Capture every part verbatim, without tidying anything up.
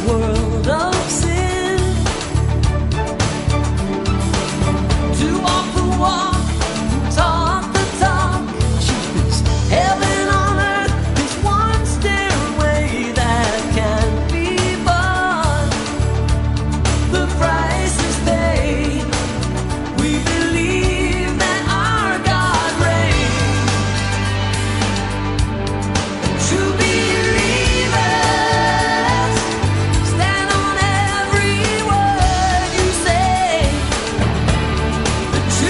world of sin, to walk the walk, talk the talk, achieve this heaven on earth, this one stairway that can't be bought. The price is paid. We believe that our God reigns. To believers, stand on every word you say. To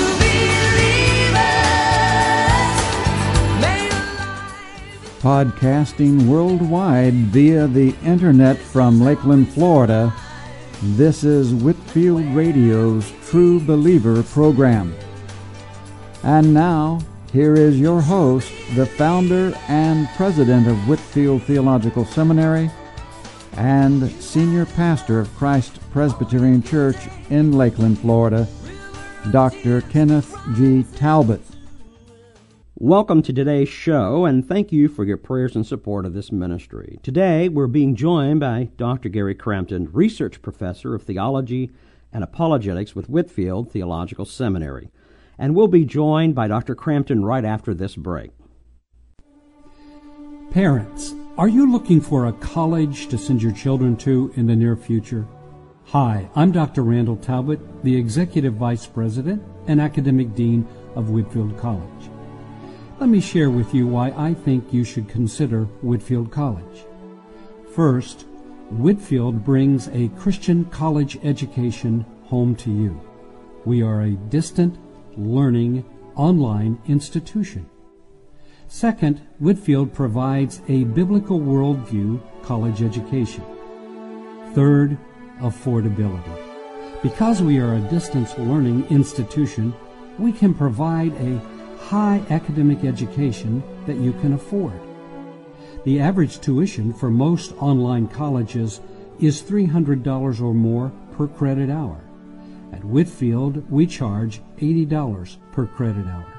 believers, may alive. Podcasting worldwide via the internet from Lakeland, Florida, this is Whitfield Radio's True Believer program. And now, here is your host, the founder and president of Whitfield Theological Seminary and senior pastor of Christ Presbyterian Church in Lakeland, Florida, Doctor Kenneth G. Talbot. Welcome to today's show, and thank you for your prayers and support of this ministry. Today, we're being joined by Doctor Gary Crampton, Research Professor of Theology and Apologetics with Whitfield Theological Seminary. And we'll be joined by Doctor Crampton right after this break. Parents, are you looking for a college to send your children to in the near future? Hi, I'm Doctor Randall Talbot, the Executive Vice President and Academic Dean of Whitfield College. Let me share with you why I think you should consider Whitfield College. First, Whitfield brings a Christian college education home to you. We are a distant learning online institution. Second, Whitfield provides a biblical worldview college education. Third, affordability. Because we are a distance learning institution, we can provide a high academic education that you can afford. The average tuition for most online colleges is three hundred dollars or more per credit hour. At Whitfield, we charge eighty dollars per credit hour.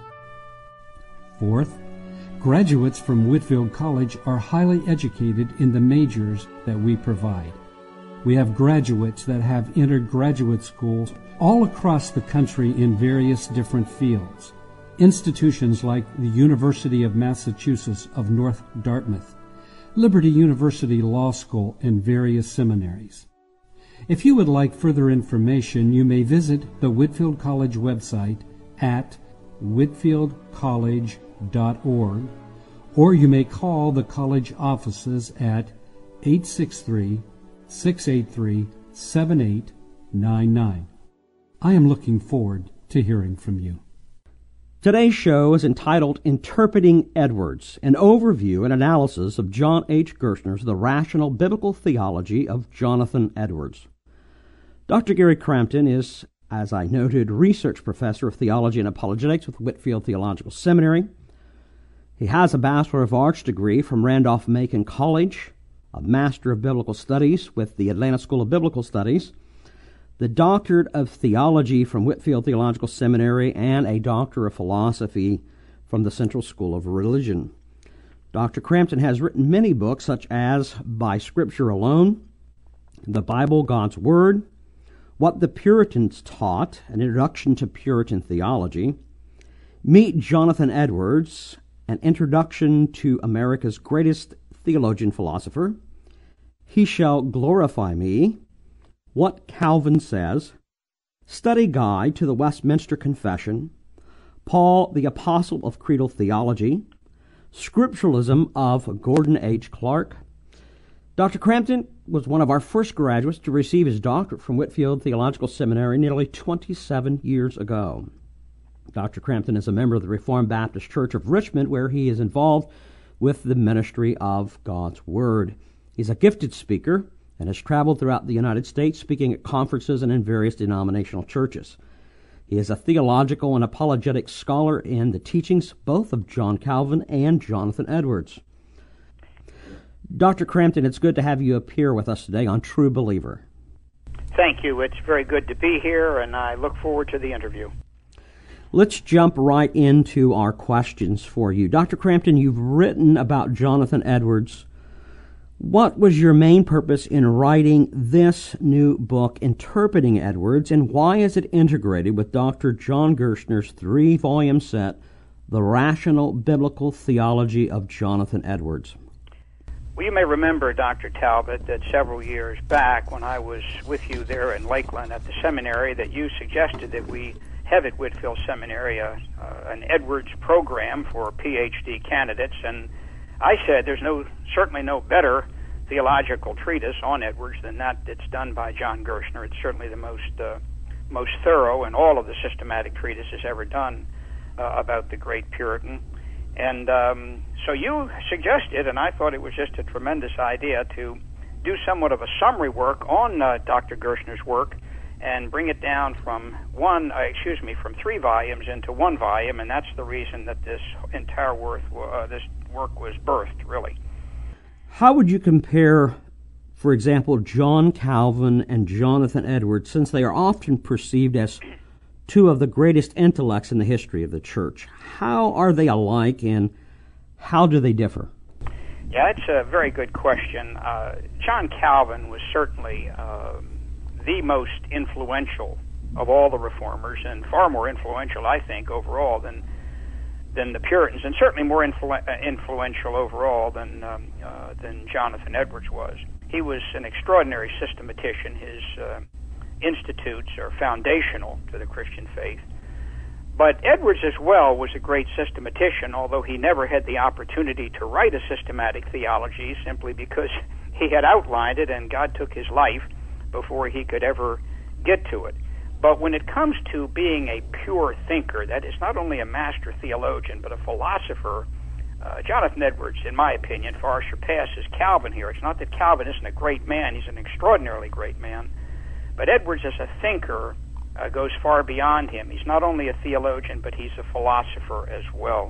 Fourth, graduates from Whitfield College are highly educated in the majors that we provide. We have graduates that have entered graduate schools all across the country in various different fields. Institutions like the University of Massachusetts of North Dartmouth, Liberty University Law School, and various seminaries. If you would like further information, you may visit the Whitfield College website at whitfield college dot org, or you may call the college offices at eight six three, six eight three, seven eight nine nine. I am looking forward to hearing from you. Today's show is entitled Interpreting Edwards, an overview and analysis of John H. Gerstner's The Rational Biblical Theology of Jonathan Edwards. Doctor Gary Crampton is, as I noted, Research Professor of Theology and Apologetics with Whitfield Theological Seminary. He has a Bachelor of Arts degree from Randolph-Macon College, a Master of Biblical Studies with the Atlanta School of Biblical Studies, the Doctorate of Theology from Whitfield Theological Seminary, and a Doctor of Philosophy from the Central School of Religion. Doctor Crampton has written many books such as By Scripture Alone, The Bible, God's Word, What the Puritans Taught, an Introduction to Puritan Theology, Meet Jonathan Edwards, an Introduction to America's Greatest Theologian Philosopher, He Shall Glorify Me, What Calvin Says, Study Guide to the Westminster Confession, Paul the Apostle of Creedal Theology, Scripturalism of Gordon H. Clark. Doctor Crampton was one of our first graduates to receive his doctorate from Whitfield Theological Seminary nearly twenty-seven years ago. Doctor Crampton is a member of the Reformed Baptist Church of Richmond, where he is involved with the ministry of God's Word. He's a gifted speaker and has traveled throughout the United States speaking at conferences and in various denominational churches. He is a theological and apologetic scholar in the teachings both of John Calvin and Jonathan Edwards. Doctor Crampton, it's good to have you appear with us today on True Believer. Thank you. It's very good to be here, and I look forward to the interview. Let's jump right into our questions for you. Doctor Crampton, you've written about Jonathan Edwards What was your main purpose in writing this new book, Interpreting Edwards, and why is it integrated with Doctor John Gerstner's three-volume set, The Rational Biblical Theology of Jonathan Edwards? Well, you may remember, Doctor Talbot, that several years back when I was with you there in Lakeland at the seminary, that you suggested that we have at Whitefield Seminary a, uh, an Edwards program for P H D candidates, and I said there's no certainly no better theological treatise on Edwards than that that's done by John Gerstner. It's certainly the most uh, most thorough in all of the systematic treatises ever done uh, about the great Puritan. And um, so you suggested, and I thought it was just a tremendous idea, to do somewhat of a summary work on uh, Doctor Gerstner's work and bring it down from one, uh, excuse me, from three volumes into one volume, and that's the reason that this entire work, uh, this work was birthed, really. How would you compare, for example, John Calvin and Jonathan Edwards, since they are often perceived as two of the greatest intellects in the history of the church? How are they alike, and how do they differ? Yeah, it's a very good question. Uh, John Calvin was certainly uh, the most influential of all the reformers, and far more influential, I think, overall than than the Puritans, and certainly more influ- uh, influential overall than um, uh, than Jonathan Edwards was. He was an extraordinary systematician. His uh, institutes are foundational to the Christian faith. But Edwards as well was a great systematician, although he never had the opportunity to write a systematic theology, simply because he had outlined it and God took his life before he could ever get to it. But when it comes to being a pure thinker, that is not only a master theologian, but a philosopher, uh, Jonathan Edwards, in my opinion, far surpasses Calvin here. It's not that Calvin isn't a great man, he's an extraordinarily great man, but Edwards as a thinker uh, goes far beyond him. He's not only a theologian, but he's a philosopher as well.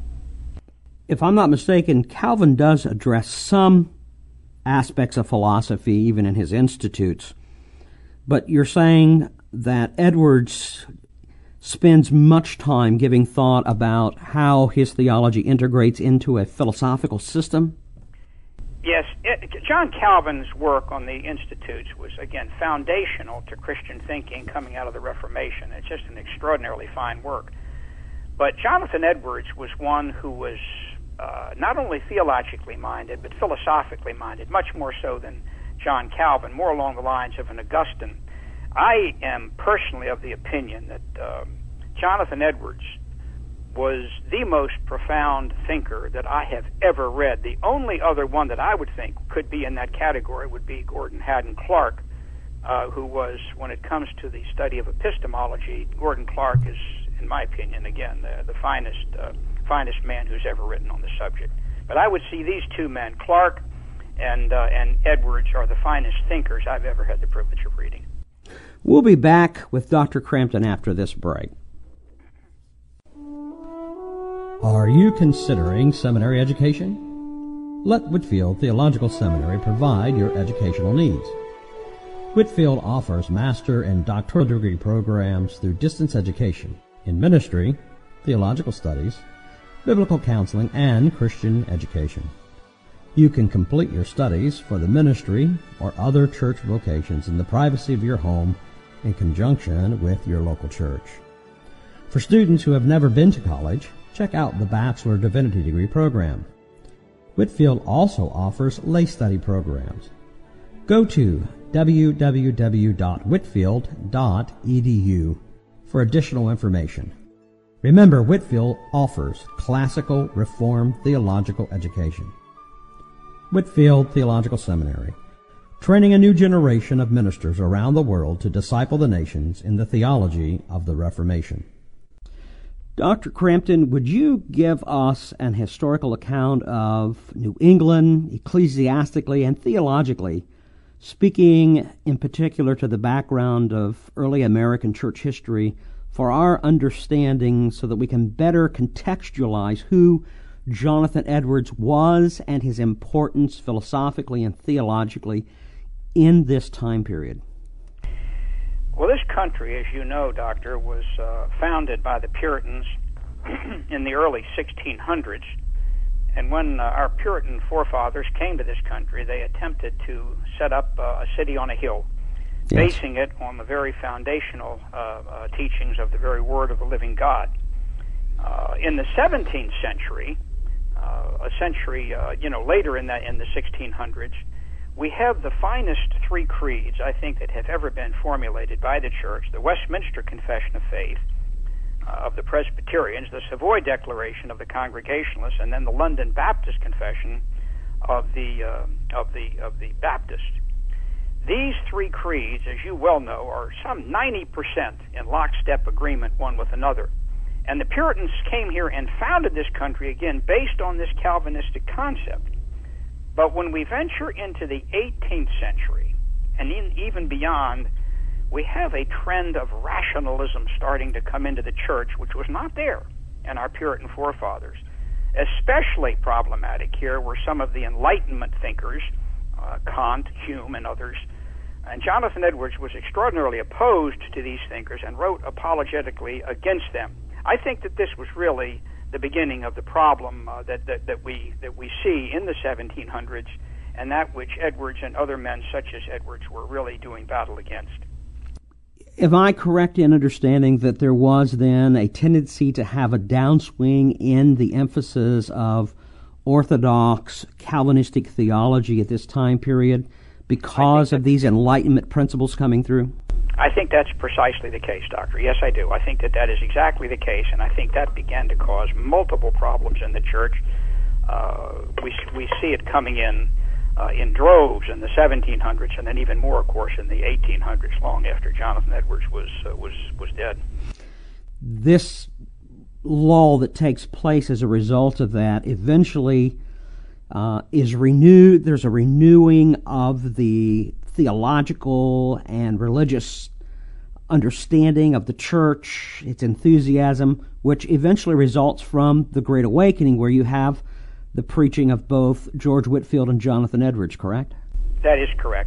If I'm not mistaken, Calvin does address some aspects of philosophy, even in his institutes, but you're saying that Edwards spends much time giving thought about how his theology integrates into a philosophical system? Yes, it, John Calvin's work on the Institutes was, again, foundational to Christian thinking coming out of the Reformation. It's just an extraordinarily fine work. But Jonathan Edwards was one who was uh, not only theologically minded, but philosophically minded, much more so than John Calvin, more along the lines of an Augustine. I am personally of the opinion that um, Jonathan Edwards was the most profound thinker that I have ever read. The only other one that I would think could be in that category would be Gordon Haddon Clark, uh, who was, when it comes to the study of epistemology, Gordon Clark is, in my opinion, again, the, the finest, uh, finest man who's ever written on the subject. But I would see these two men, Clark and, uh, and Edwards, are the finest thinkers I've ever had the privilege of reading. We'll be back with Doctor Crampton after this break. Are you considering seminary education? Let Whitefield Theological Seminary provide your educational needs. Whitefield offers master and doctoral degree programs through distance education in ministry, theological studies, biblical counseling, and Christian education. You can complete your studies for the ministry or other church vocations in the privacy of your home in conjunction with your local church. For students who have never been to college, check out the Bachelor Divinity Degree program. Whitefield also offers lay study programs. Go to w w w dot whitefield dot e d u for additional information. Remember, Whitefield offers classical Reformed theological education. Whitefield Theological Seminary, training a new generation of ministers around the world to disciple the nations in the theology of the Reformation. Doctor Crampton, would you give us an historical account of New England, ecclesiastically and theologically, speaking in particular to the background of early American church history, for our understanding so that we can better contextualize who Jonathan Edwards was and his importance philosophically and theologically in this time period? Well, this country, as you know, Doctor, was uh, founded by the Puritans in the early sixteen hundreds, And when uh, our Puritan forefathers came to this country, they attempted to set up uh, a city on a hill, Yes. basing it on the very foundational uh, uh, teachings of the very Word of the living God. Uh, in the seventeenth century, uh, a century uh, you know later in the in the sixteen hundreds, we have the finest three creeds I think that have ever been formulated by the Church: the Westminster Confession of Faith uh, of the Presbyterians, the Savoy Declaration of the Congregationalists, and then the London Baptist Confession of the uh, of the of the Baptists. These three creeds, as you well know, are some ninety percent in lockstep agreement one with another. And the Puritans came here and founded this country, again, based on this Calvinistic concept. But when we venture into the eighteenth century, and in, even beyond, we have a trend of rationalism starting to come into the church, which was not there in our Puritan forefathers. Especially problematic here were some of the Enlightenment thinkers, uh, Kant, Hume, and others. And Jonathan Edwards was extraordinarily opposed to these thinkers and wrote apologetically against them. I think that this was really the beginning of the problem uh, that, that, that we that we see in the seventeen hundreds, and that which Edwards and other men such as Edwards were really doing battle against. Am I correct in understanding that there was then a tendency to have a downswing in the emphasis of Orthodox Calvinistic theology at this time period because of these Enlightenment principles coming through? I think that's precisely the case, Doctor. Yes, I do. I think that that is exactly the case, and I think that began to cause multiple problems in the church. Uh, we we see it coming in uh, in droves in the seventeen hundreds, and then even more, of course, in the eighteen hundreds, long after Jonathan Edwards was uh, was was dead. This lull that takes place as a result of that eventually uh, is renewed. There's a renewing of the theological and religious understanding of the church, its enthusiasm, which eventually results from the Great Awakening, where you have the preaching of both George Whitefield and Jonathan Edwards, correct? That is correct.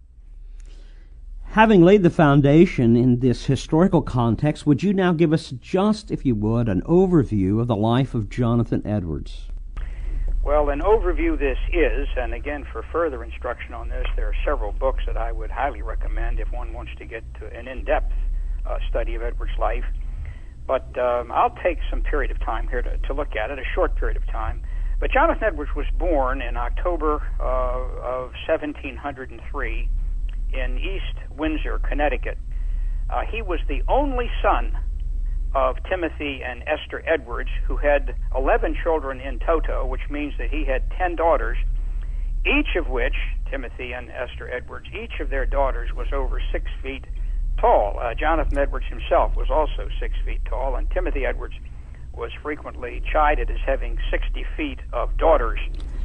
Having laid the foundation in this historical context, would you now give us just, if you would, an overview of the life of Jonathan Edwards? Well, an overview this is, and again, for further instruction on this, there are several books that I would highly recommend if one wants to get to an in-depth uh, study of Edwards' life. But um, I'll take some period of time here to, to look at it, a short period of time. But Jonathan Edwards was born in October uh, of seventeen hundred three in East Windsor, Connecticut. Uh, he was the only son of Timothy and Esther Edwards, who had eleven children in toto, which means that he had ten daughters, each of which, Timothy and Esther Edwards, each of their daughters was over six feet tall. Uh, Jonathan Edwards himself was also six feet tall, and Timothy Edwards was frequently chided as having sixty feet of daughters.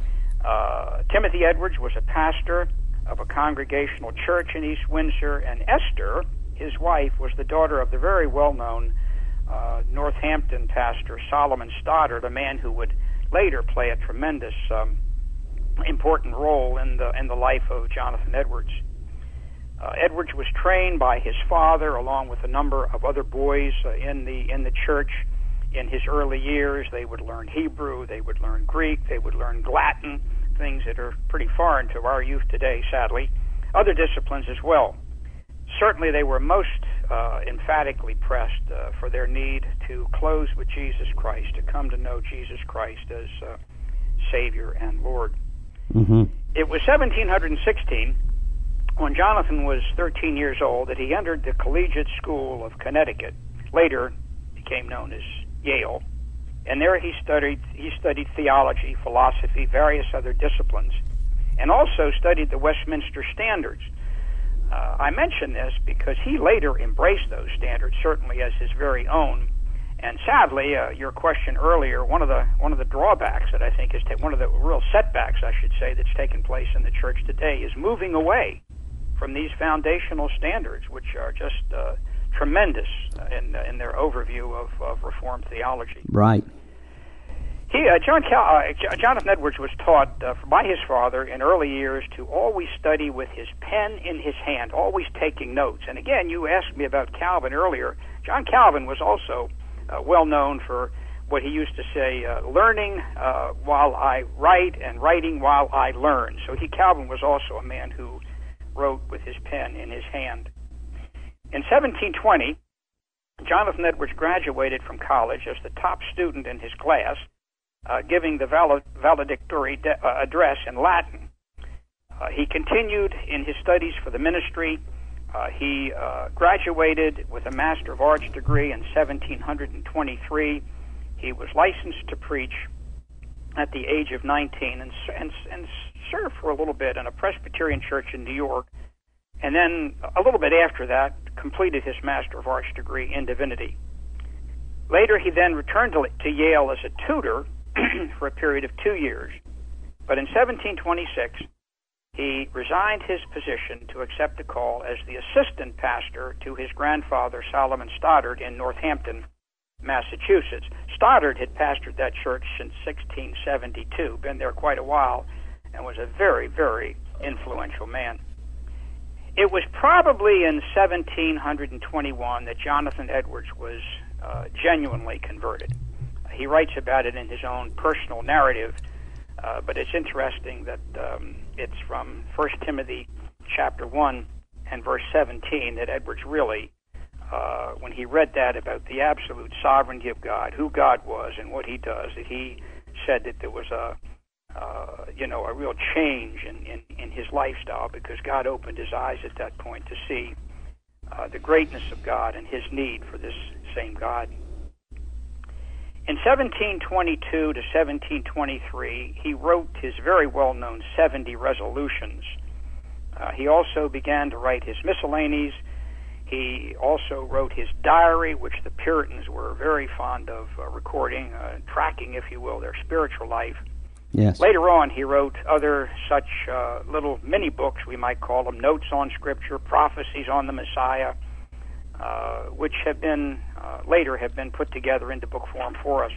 Uh, Timothy Edwards was a pastor of a congregational church in East Windsor, and Esther, his wife, was the daughter of the very well-known uh, Northampton pastor Solomon Stoddard, a man who would later play a tremendous um, important role in the in the life of Jonathan Edwards. Uh, Edwards was trained by his father, along with a number of other boys uh, in the in the church. In his early years, they would learn Hebrew, they would learn Greek, they would learn Latin, things that are pretty foreign to our youth today, sadly. Other disciplines as well. Certainly they were most uh, emphatically pressed uh, for their need to close with Jesus Christ, to come to know Jesus Christ as uh, Savior and Lord. Mm-hmm. It was seventeen sixteen, when Jonathan was thirteen years old, that he entered the Collegiate School of Connecticut, later became known as Yale, and there he studied he studied theology, philosophy, various other disciplines, and also studied the Westminster Standards. Uh, I mention this because he later embraced those standards, certainly as his very own. And sadly, uh, your question earlier, one of the one of the drawbacks that I think is ta- one of the real setbacks, I should say, that's taken place in the church today is moving away from these foundational standards, which are just uh, tremendous in in their overview of, of Reformed theology. Right. He, uh, John Cal- uh, Jonathan Edwards was taught uh, by his father in early years to always study with his pen in his hand, always taking notes. And again, you asked me about Calvin earlier. John Calvin was also uh, well known for what he used to say, uh, learning uh, while I write and writing while I learn. So he, Calvin, was also a man who wrote with his pen in his hand. In seventeen twenty, Jonathan Edwards graduated from college as the top student in his class, uh, giving the valed- valedictory de- uh, address in Latin. Uh, he continued in his studies for the ministry. Uh, he uh, graduated with a Master of Arts degree in seventeen twenty-three. He was licensed to preach at the age of nineteen and, and, and served for a little bit in a Presbyterian church in New York. And then a little bit after that, completed his Master of Arts degree in divinity. Later, he then returned to, to Yale as a tutor for a period of two years. But in seventeen twenty-six, he resigned his position to accept a call as the assistant pastor to his grandfather, Solomon Stoddard, in Northampton, Massachusetts. Stoddard had pastored that church since sixteen seventy-two, been there quite a while, and was a very, very influential man. It was probably in seventeen twenty-one that Jonathan Edwards was uh, genuinely converted. He writes about it in his own personal narrative, uh, but it's interesting that um, it's from First Timothy chapter one and verse seventeen that Edwards really, uh, when he read that about the absolute sovereignty of God, who God was and what he does, that he said that there was a Uh, you know, a real change in, in, in his lifestyle, because God opened his eyes at that point to see uh, the greatness of God and his need for this same God. In seventeen twenty-two to seventeen twenty-three, he wrote his very well-known seventy resolutions. Uh, he also began to write his miscellanies. He also wrote his diary, which the Puritans were very fond of uh, recording, uh, tracking, if you will, their spiritual life. Yes. Later on, he wrote other such uh, little mini books, we might call them, notes on Scripture, prophecies on the Messiah, uh, which have been uh, later have been put together into book form for us.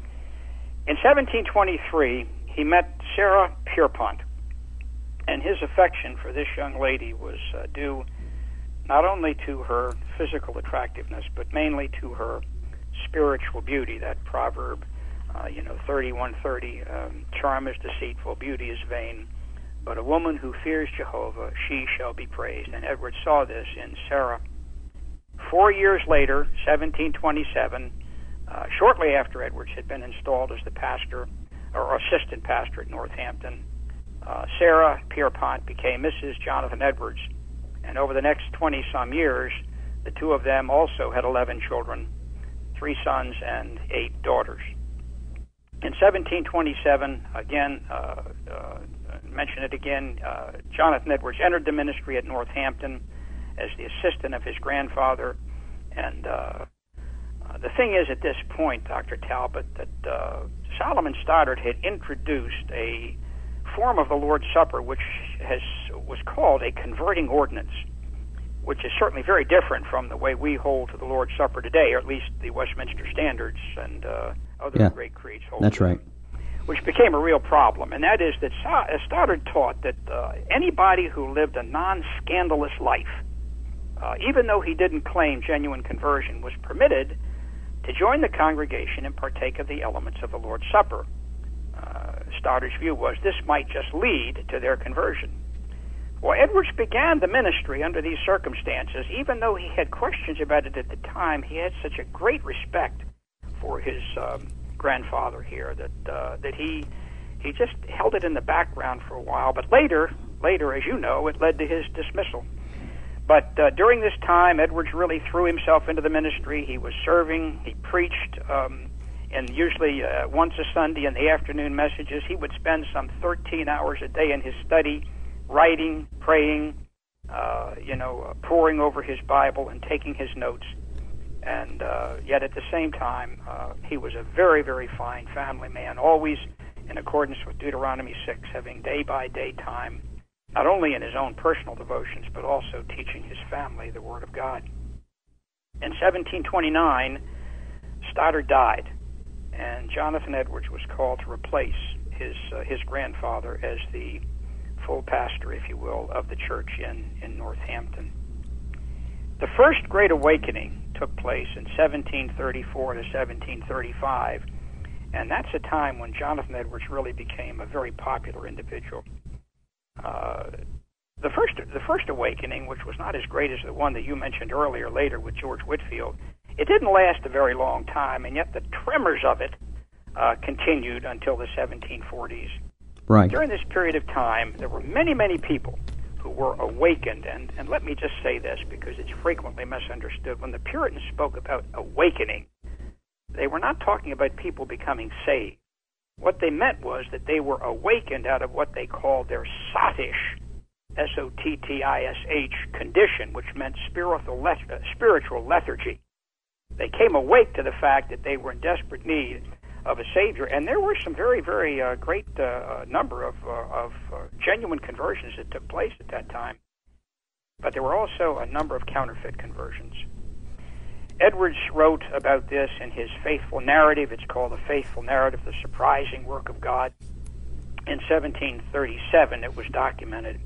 In seventeen twenty-three, he met Sarah Pierpont, and his affection for this young lady was uh, due not only to her physical attractiveness, but mainly to her spiritual beauty. That proverb, Uh, you know, thirty-one thirty, um, charm is deceitful, beauty is vain, but a woman who fears Jehovah, she shall be praised. And Edwards saw this in Sarah. Four years later, seventeen twenty-seven, uh, shortly after Edwards had been installed as the pastor, or assistant pastor at Northampton, uh, Sarah Pierpont became Missus Jonathan Edwards. And over the next twenty-some years, the two of them also had eleven children, three sons and eight daughters. In seventeen twenty-seven, again, uh, uh, mention it again, uh, Jonathan Edwards entered the ministry at Northampton as the assistant of his grandfather. And uh, uh, the thing is, at this point, Doctor Talbot, that uh, Solomon Stoddard had introduced a form of the Lord's Supper which has was called a converting ordinance, which is certainly very different from the way we hold to the Lord's Supper today, or at least the Westminster Standards and uh, other yeah, great creeds hold. That's right. Which became a real problem, and that is that Stoddard taught that uh, anybody who lived a non-scandalous life, uh, even though he didn't claim genuine conversion, was permitted to join the congregation and partake of the elements of the Lord's Supper. Uh, Stoddard's view was this might just lead to their conversion. Well, Edwards began the ministry under these circumstances. Even though he had questions about it at the time, he had such a great respect for his um, grandfather here that uh, that he he just held it in the background for a while. But later, later, as you know, it led to his dismissal. But uh, during this time, Edwards really threw himself into the ministry. He was serving. He preached, um, and usually uh, once a Sunday in the afternoon messages. He would spend some thirteen hours a day in his study, writing, praying, uh, you know, uh, poring over his Bible and taking his notes. And uh, yet at the same time, uh, he was a very, very fine family man, always in accordance with Deuteronomy six, having day-by-day time, not only in his own personal devotions, but also teaching his family the Word of God. In seventeen twenty-nine, Stoddard died, and Jonathan Edwards was called to replace his uh, his grandfather as the full pastor, if you will, of the church in, in Northampton. The first Great Awakening took place in seventeen thirty-four to seventeen thirty-five, And that's a time when Jonathan Edwards really became a very popular individual. Uh, the first the first awakening, which was not as great as the one that you mentioned earlier later with George Whitefield, it didn't last a very long time, and yet the tremors of it uh, continued until the seventeen forties. Right. During this period of time, there were many, many people who were awakened, and, and let me just say this because it's frequently misunderstood. When the Puritans spoke about awakening, they were not talking about people becoming saved. What they meant was that they were awakened out of what they called their sottish, S O T T I S H, condition, which meant spiritual, leth- uh, spiritual lethargy. They came awake to the fact that they were in desperate need of a Savior, and there were some very, very uh, great uh, number of, uh, of uh, genuine conversions that took place at that time. But there were also a number of counterfeit conversions. Edwards wrote about this in his faithful narrative. It's called The Faithful Narrative, The Surprising Work of God. In seventeen thirty-seven, it was documented.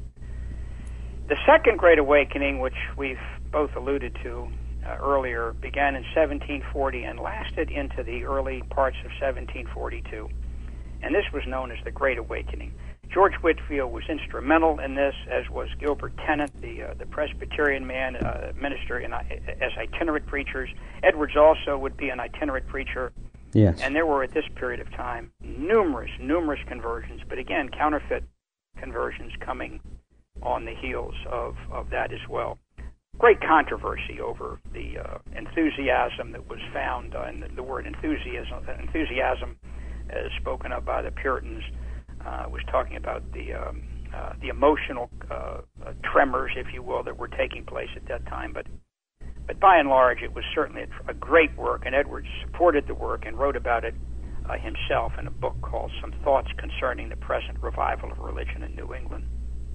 The Second Great Awakening, which we've both alluded to uh, earlier, began in seventeen forty and lasted into the early parts of seventeen forty-two. And this was known as the Great Awakening. George Whitefield was instrumental in this, as was Gilbert Tennant, the uh, the Presbyterian man, uh, minister in, uh, as itinerant preachers. Edwards also would be an itinerant preacher. Yes. And there were, at this period of time, numerous, numerous conversions, but again, counterfeit conversions coming on the heels of, of that as well. Great controversy over the uh, enthusiasm that was found, uh, and the, the word enthusiasm, enthusiasm as spoken of by the Puritans, uh, was talking about the um, uh, the emotional uh, uh, tremors, if you will, that were taking place at that time. But but by and large, it was certainly a, a great work, and Edwards supported the work and wrote about it uh, himself in a book called Some Thoughts Concerning the Present Revival of Religion in New England.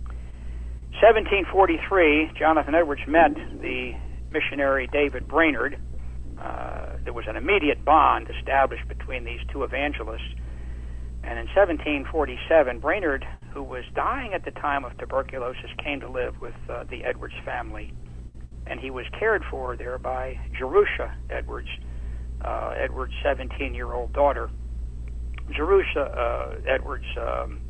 seventeen forty-three, Jonathan Edwards met the missionary David Brainerd. Uh, there was an immediate bond established between these two evangelists. And in seventeen forty-seven, Brainerd, who was dying at the time of tuberculosis, came to live with uh, the Edwards family. And he was cared for there by Jerusha Edwards, uh, Edwards' seventeen-year-old daughter. Jerusha uh, Edwards um,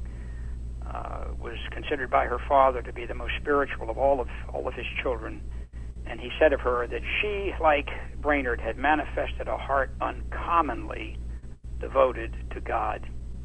uh, was considered by her father to be the most spiritual of all of all of his children. And he said of her that she, like Brainerd, had manifested a heart uncommonly devoted to God.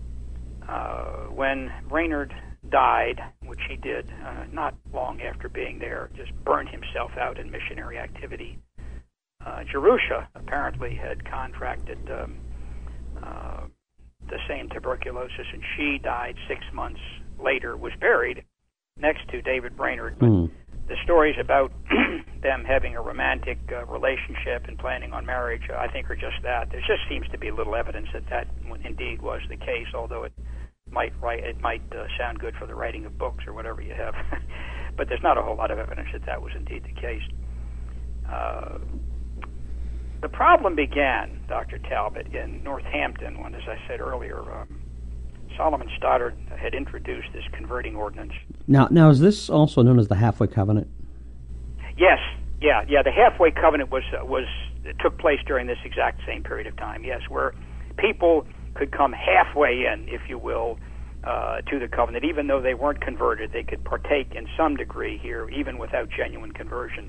Uh, when Brainerd died, which he did uh, not long after being there, just burned himself out in missionary activity, uh, Jerusha apparently had contracted um, uh, the same tuberculosis, and she died six months later, was buried next to David Brainerd. But Mm. the stories about them having a romantic uh, relationship and planning on marriage, uh, I think, are just that. There just seems to be little evidence that that indeed was the case, although it might write, it might uh, sound good for the writing of books or whatever you have. But there's not a whole lot of evidence that that was indeed the case. Uh, the problem began, Doctor Talbot, in Northampton when, as I said earlier, um, Solomon Stoddard had introduced this converting ordinance. Now, now is this also known as the Halfway Covenant? Yes, yeah, yeah. The halfway covenant was uh, was it took place during this exact same period of time. Yes, where people could come halfway in, if you will, uh, to the covenant, even though they weren't converted. They could partake in some degree here, even without genuine conversion.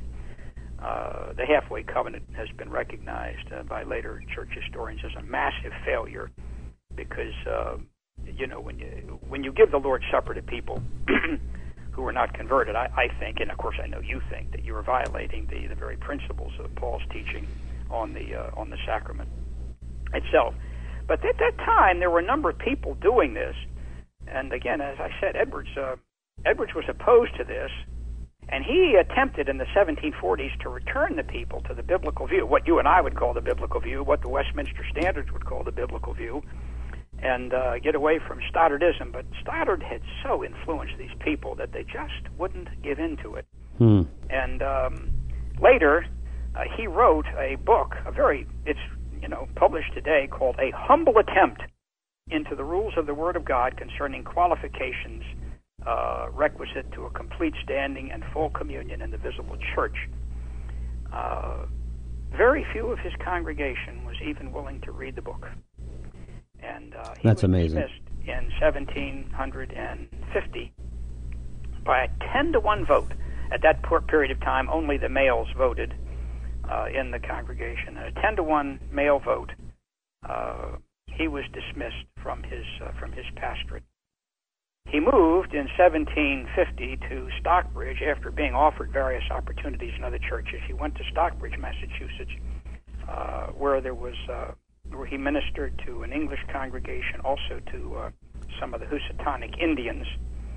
Uh, the halfway covenant has been recognized uh, by later church historians as a massive failure because, uh, you know, when you when you give the Lord's Supper to people who are not converted, I, I think, and of course I know you think, that you are violating the, the very principles of Paul's teaching on the uh, on the sacrament itself. But at that time, there were a number of people doing this, and again, as I said, Edwards uh, Edwards was opposed to this, and he attempted in the seventeen forties to return the people to the biblical view, what you and I would call the biblical view, what the Westminster Standards would call the biblical view, and uh, get away from Stoddardism. But Stoddard had so influenced these people that they just wouldn't give in to it. Hmm. And um, later, uh, he wrote a book, a very, it's, you know, published today, called A Humble Attempt into the Rules of the Word of God Concerning Qualifications uh, Requisite to a Complete Standing and Full Communion in the Visible Church. Uh, very few of his congregation was even willing to read the book. And uh, he That's was amazing. dismissed in seventeen fifty by a ten to one vote. At that por- period of time, only the males voted uh, in the congregation. A ten to one male vote, uh, he was dismissed from his uh, from his pastorate. He moved in seventeen fifty to Stockbridge after being offered various opportunities in other churches. He went to Stockbridge, Massachusetts, uh, where there was uh, where he ministered to an English congregation, also to uh, some of the Housatonic Indians.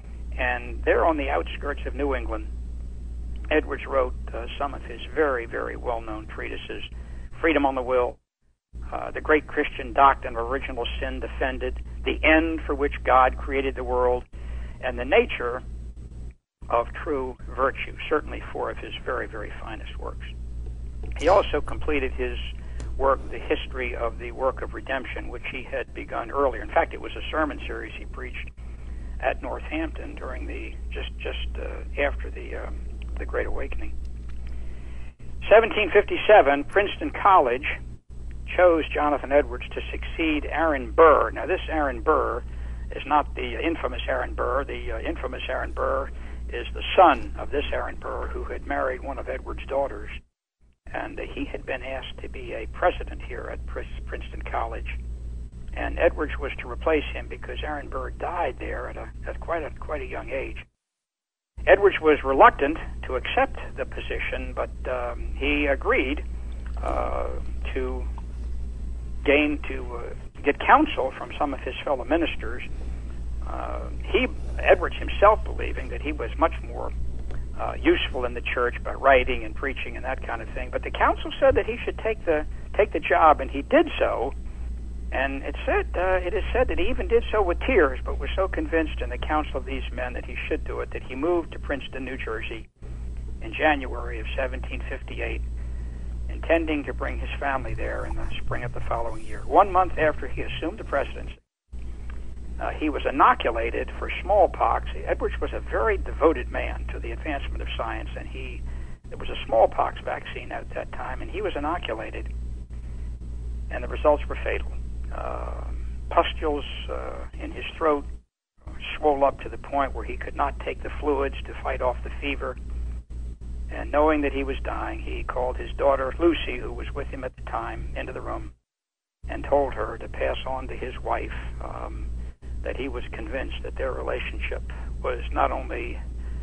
And there on the outskirts of New England, Edwards wrote uh, some of his very, very well-known treatises, Freedom on the Will, uh, The Great Christian Doctrine of Original Sin Defended, The End for Which God Created the World, and The Nature of True Virtue, certainly four of his very, very finest works. He also completed his work, The History of the Work of Redemption, which he had begun earlier. In fact, it was a sermon series he preached at Northampton during the just just uh, after the um, the Great Awakening. seventeen fifty-seven, Princeton College chose Jonathan Edwards to succeed Aaron Burr. Now, this Aaron Burr is not the infamous Aaron Burr. The uh, infamous Aaron Burr is the son of this Aaron Burr, who had married one of Edwards' daughters, and uh, he had been asked to be a president here at Princeton College. And Edwards was to replace him because Aaron Burr died there at, a, at quite a quite a young age. Edwards was reluctant to accept the position, but um, he agreed uh, to gain to uh, get counsel from some of his fellow ministers. Uh, he Edwards himself believing that he was much more uh, useful in the church by writing and preaching and that kind of thing. But the council said that he should take the take the job, and he did so. And it said uh, it is said that he even did so with tears, but was so convinced in the council of these men that he should do it that he moved to Princeton, New Jersey, in January of seventeen fifty-eight, intending to bring his family there in the spring of the following year. One month after he assumed the presidency, uh, he was inoculated for smallpox. Edwards was a very devoted man to the advancement of science, and he there was a smallpox vaccine at that time, and he was inoculated, and the results were fatal. Uh, pustules uh, in his throat swelled up to the point where he could not take the fluids to fight off the fever. And knowing that he was dying, he called his daughter Lucy, who was with him at the time, into the room and told her to pass on to his wife um, that he was convinced that their relationship was not only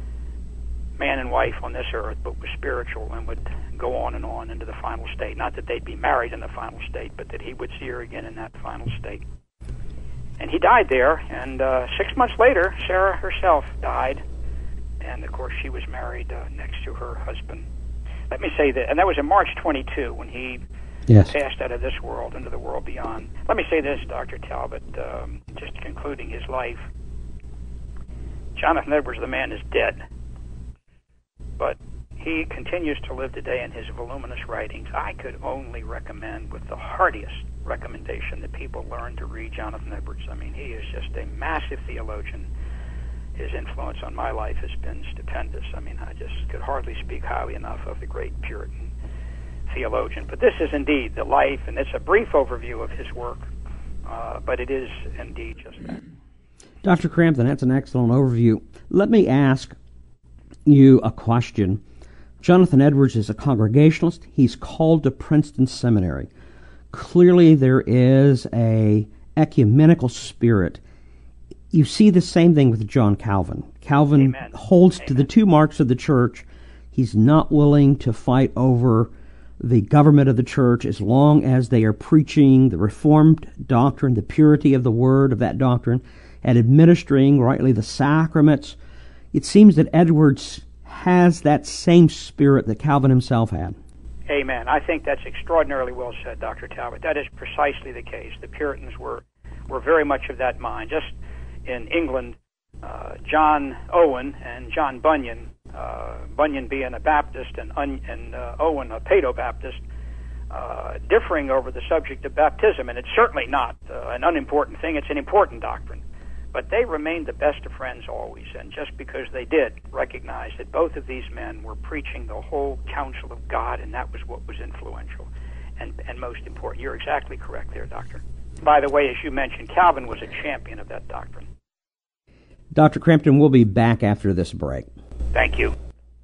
man and wife on this earth, but was spiritual and would go on and on into the final state. Not that they'd be married in the final state, but that he would see her again in that final state. And he died there, and uh, six months later, Sarah herself died, and of course she was married uh, next to her husband. Let me say that, and that was in March twenty-two when he Yes. passed out of this world into the world beyond. Let me say this, Doctor Talbot, um, just concluding his life. Jonathan Edwards, the man, is dead. But he continues to live today in his voluminous writings. I could only recommend, with the heartiest recommendation, that people learn to read Jonathan Edwards. I mean, he is just a massive theologian. His influence on my life has been stupendous. I mean, I just could hardly speak highly enough of the great Puritan theologian. But this is indeed the life, and it's a brief overview of his work, uh, but it is indeed just that. Doctor Crampton, that's an excellent overview. Let me ask you a question. Jonathan Edwards is a Congregationalist. He's called to Princeton Seminary. Clearly there is a ecumenical spirit. You see the same thing with John Calvin. Calvin Amen. holds Amen. to the two marks of the church. He's not willing to fight over the government of the church as long as they are preaching the Reformed doctrine, the purity of the word of that doctrine, and administering rightly the sacraments. It seems that Edwards has that same spirit that Calvin himself had. Amen. I think that's extraordinarily well said, Doctor Talbot. That is precisely the case. The Puritans were, were very much of that mind. Just in England, uh, John Owen and John Bunyan, uh, Bunyan being a Baptist and, Un- and uh, Owen a Paedo-Baptist, uh, differing over the subject of baptism. And it's certainly not uh, an unimportant thing. It's an important doctrine. But they remained the best of friends always, and just because they did recognize that both of these men were preaching the whole counsel of God, and that was what was influential and, and most important. You're exactly correct there, Doctor. By the way, as you mentioned, Calvin was a champion of that doctrine. Doctor Crampton, we'll be back after this break. Thank you.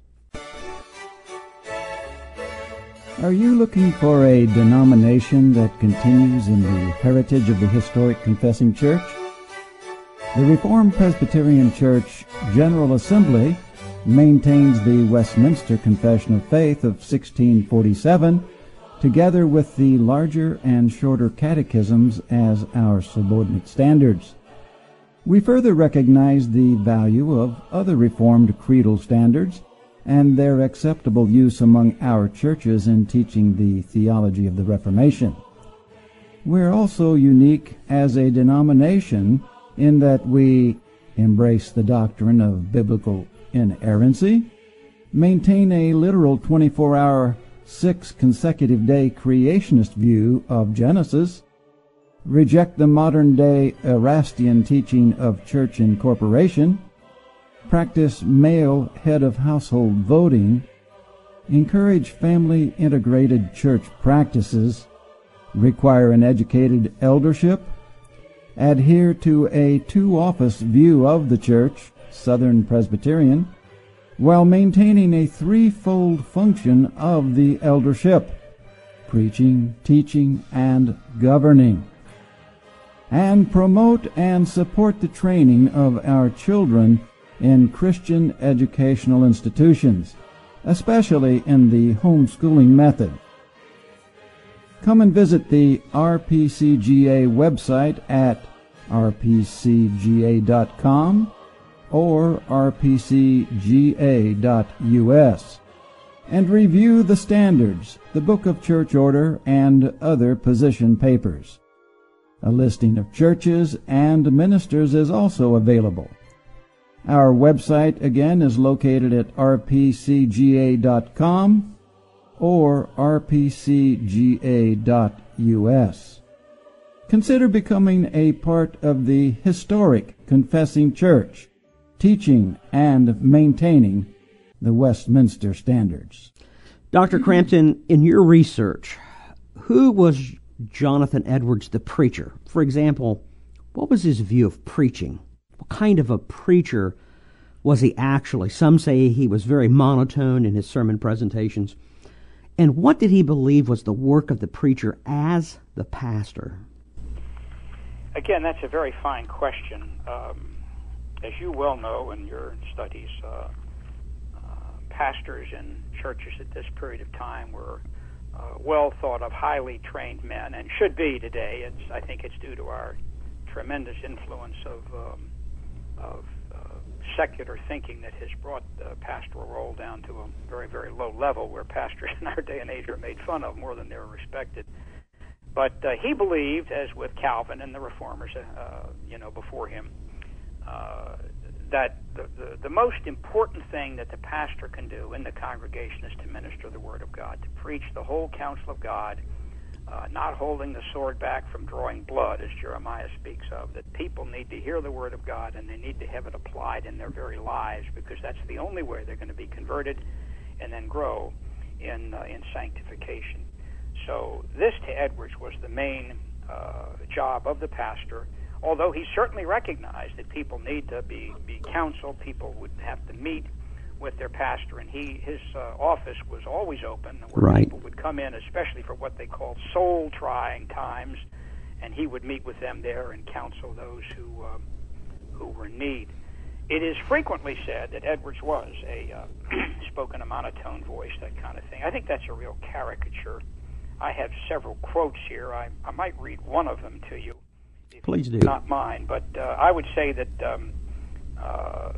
Are you looking for a denomination that continues in the heritage of the historic Confessing Church? The Reformed Presbyterian Church General Assembly maintains the Westminster Confession of Faith of sixteen forty-seven, together with the larger and shorter catechisms as our subordinate standards. We further recognize the value of other Reformed creedal standards and their acceptable use among our churches in teaching the theology of the Reformation. We're also unique as a denomination in that we embrace the doctrine of biblical inerrancy, maintain a literal twenty-four hour, six consecutive day creationist view of Genesis, reject the modern-day Erastian teaching of church incorporation, practice male head of household voting, encourage family-integrated church practices, require an educated eldership, adhere to a two-office view of the church, Southern Presbyterian, while maintaining a threefold function of the eldership, preaching, teaching, and governing, and promote and support the training of our children in Christian educational institutions, especially in the homeschooling method. Come and visit the R P C G A website at r p c g a dot com or r p c g a dot u s and review the standards, the Book of Church Order, and other position papers. A listing of churches and ministers is also available. Our website, again, is located at r p c g a dot com or r p c g a dot u s. Consider becoming a part of the historic Confessing Church, teaching and maintaining the Westminster Standards. Doctor Crampton, in your research, who was Jonathan Edwards the preacher? For example, what was his view of preaching? What kind of a preacher was he actually? Some say he was very monotone in his sermon presentations. And what did he believe was the work of the preacher as the pastor? Again, that's a very fine question. Um, as you well know in your studies, uh, uh, pastors in churches at this period of time were uh, well thought of, highly trained men, and should be today. It's, I think it's due to our tremendous influence of, um, of uh, secular thinking that has brought the pastoral role down to a very, very low level, where pastors in our day and age are made fun of more than they're respected. But uh, he believed, as with Calvin and the Reformers, uh, you know, before him, uh, that the, the, the most important thing that the pastor can do in the congregation is to minister the Word of God, to preach the whole counsel of God, uh, not holding the sword back from drawing blood, as Jeremiah speaks of, that people need to hear the Word of God and they need to have it applied in their very lives, because that's the only way they're going to be converted and then grow in, uh, in sanctification. So this, to Edwards, was the main uh, job of the pastor, although he certainly recognized that people need to be, be counseled, people would have to meet with their pastor, and he his uh, office was always open, where right. people would come in, especially for what they called soul-trying times, and he would meet with them there and counsel those who, um, who were in need. It is frequently said that Edwards was a uh, spoken a monotone voice, that kind of thing. I think that's a real caricature. I have several quotes here. I, I might read one of them to you. Please do. Not mine, but uh, I would say that um, uh,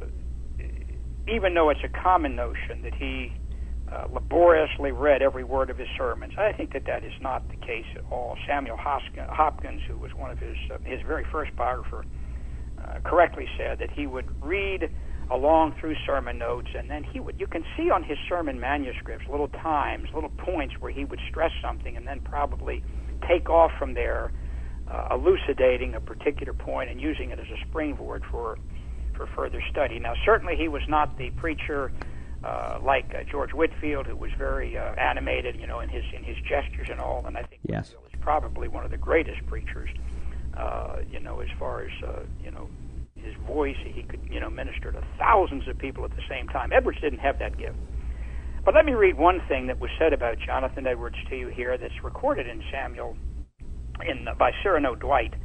even though it's a common notion that he uh, laboriously read every word of his sermons, I think that that is not the case at all. Samuel Hopkins, who was one of his uh, his very first biographer, uh, correctly said that he would read along through sermon notes, and then he would, you can see on his sermon manuscripts little times, little points where he would stress something and then probably take off from there, uh, elucidating a particular point and using it as a springboard for for further study. Now, certainly he was not the preacher uh, like uh, George Whitefield, who was very uh, animated, you know, in his in his gestures and all, and I think yes. Whitefield is probably one of the greatest preachers Uh, you know, as far as uh, you know, his voice, he could you know minister to thousands of people at the same time. Edwards didn't have that gift. But let me read one thing that was said about Jonathan Edwards to you here. That's recorded in Samuel, in uh, by Cyrano Dwight.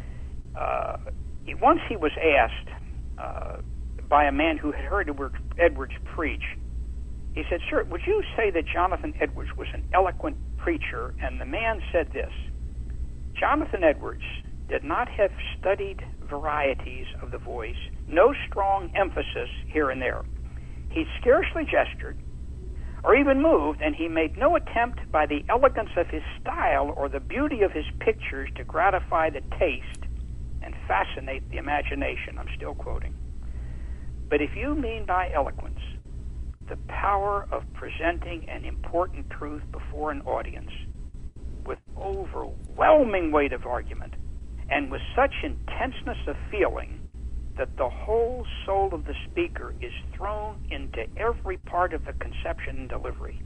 Uh, he, once he was asked uh, by a man who had heard Edward, Edwards preach. He said, "Sir, would you say that Jonathan Edwards was an eloquent preacher?" And the man said this: "Jonathan Edwards did not have studied varieties of the voice, no strong emphasis here and there. He scarcely gestured or even moved, and he made no attempt by the elegance of his style or the beauty of his pictures to gratify the taste and fascinate the imagination." I'm still quoting. "But if you mean by eloquence the power of presenting an important truth before an audience with overwhelming weight of argument and with such intenseness of feeling that the whole soul of the speaker is thrown into every part of the conception and delivery,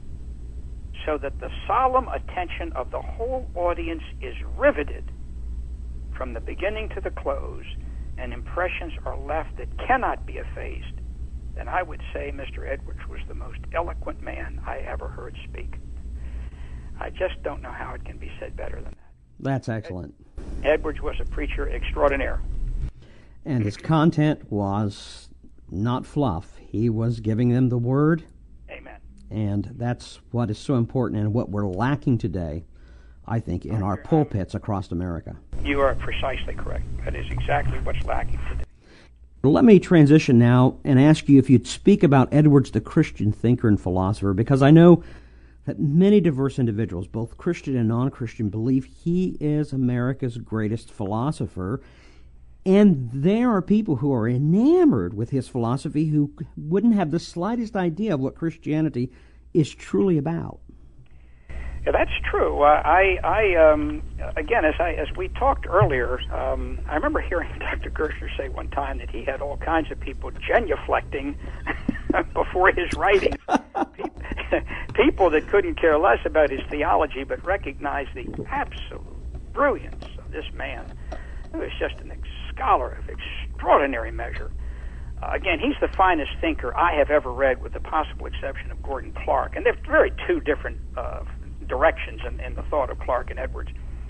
so that the solemn attention of the whole audience is riveted from the beginning to the close, and impressions are left that cannot be effaced, then I would say Mister Edwards was the most eloquent man I ever heard speak." I just don't know how it can be said better than that. That's excellent. Edwards was a preacher extraordinaire. And his content was not fluff. He was giving them the word. Amen. And that's what is so important and what we're lacking today, I think, in our pulpits across America. You are precisely correct. That is exactly what's lacking today. Let me transition now and ask you if you'd speak about Edwards, the Christian thinker and philosopher, because I know that many diverse individuals, both Christian and non-Christian, believe he is America's greatest philosopher. And there are people who are enamored with his philosophy who wouldn't have the slightest idea of what Christianity is truly about. Yeah, that's true. Uh, I, I, um, again, as I as we talked earlier, um, I remember hearing Doctor Gerstner say one time that he had all kinds of people genuflecting before his writings. People that couldn't care less about his theology, but recognized the absolute brilliance of this man, who is just a scholar of extraordinary measure. Uh, again, he's the finest thinker I have ever read, with the possible exception of Gordon Clark, and they're very two different Uh, directions in, in the thought of Clark and Edwards.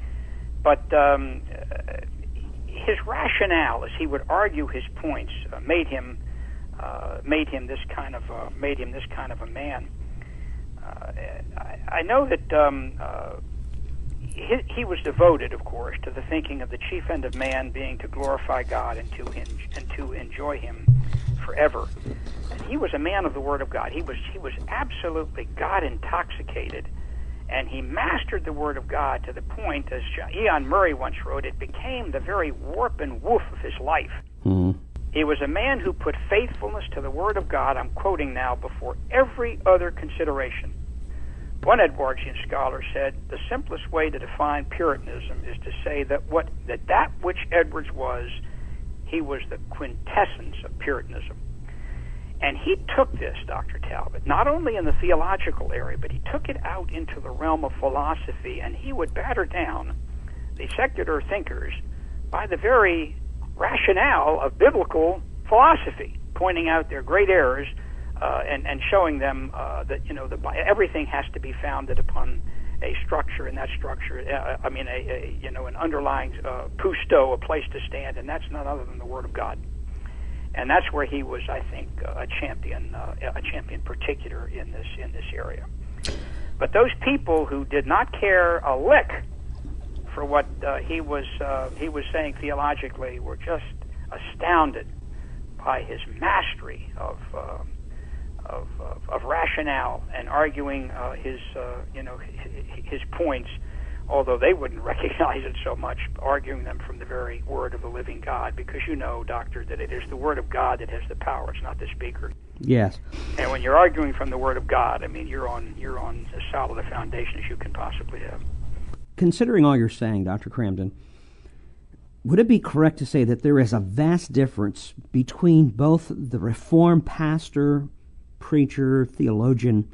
But um, uh, his rationale, as he would argue his points, uh, made him uh, made him this kind of uh, made him this kind of a man. Uh, I, I know that um, uh, he, he was devoted, of course, to the thinking of the chief end of man being to glorify God and to en- and to enjoy Him forever. And he was a man of the Word of God. He was he was absolutely God intoxicated. And he mastered the Word of God to the point, as Eon Murray once wrote, it became the very warp and woof of his life. Mm-hmm. He was a man who put faithfulness to the Word of God, I'm quoting now, before every other consideration. One Edwardian scholar said, the simplest way to define Puritanism is to say that what that, that which Edwards was, he was the quintessence of Puritanism. And he took this, Doctor Talbot, not only in the theological area, but he took it out into the realm of philosophy, and he would batter down the secular thinkers by the very rationale of biblical philosophy, pointing out their great errors uh, and, and showing them uh, that, you know, the, everything has to be founded upon a structure, and that structure, uh, I mean, a, a you know, an underlying uh, pousto, a place to stand, and that's none other than the Word of God. And that's where he was, I think, uh, a champion, uh, a champion particular in this in this area. But those people who did not care a lick for what uh, he was uh, he was saying theologically were just astounded by his mastery of uh, of, of of rationale and arguing uh, his uh, you know his, his points. Although they wouldn't recognize it so much, arguing them from the very Word of the living God, because you know, Doctor, that it is the Word of God that has the power. It's not the speaker. Yes. And when you're arguing from the Word of God, I mean, you're on you're on as solid a foundation as you can possibly have. Considering all you're saying, Doctor Cramden, would it be correct to say that there is a vast difference between both the Reformed pastor, preacher, theologian,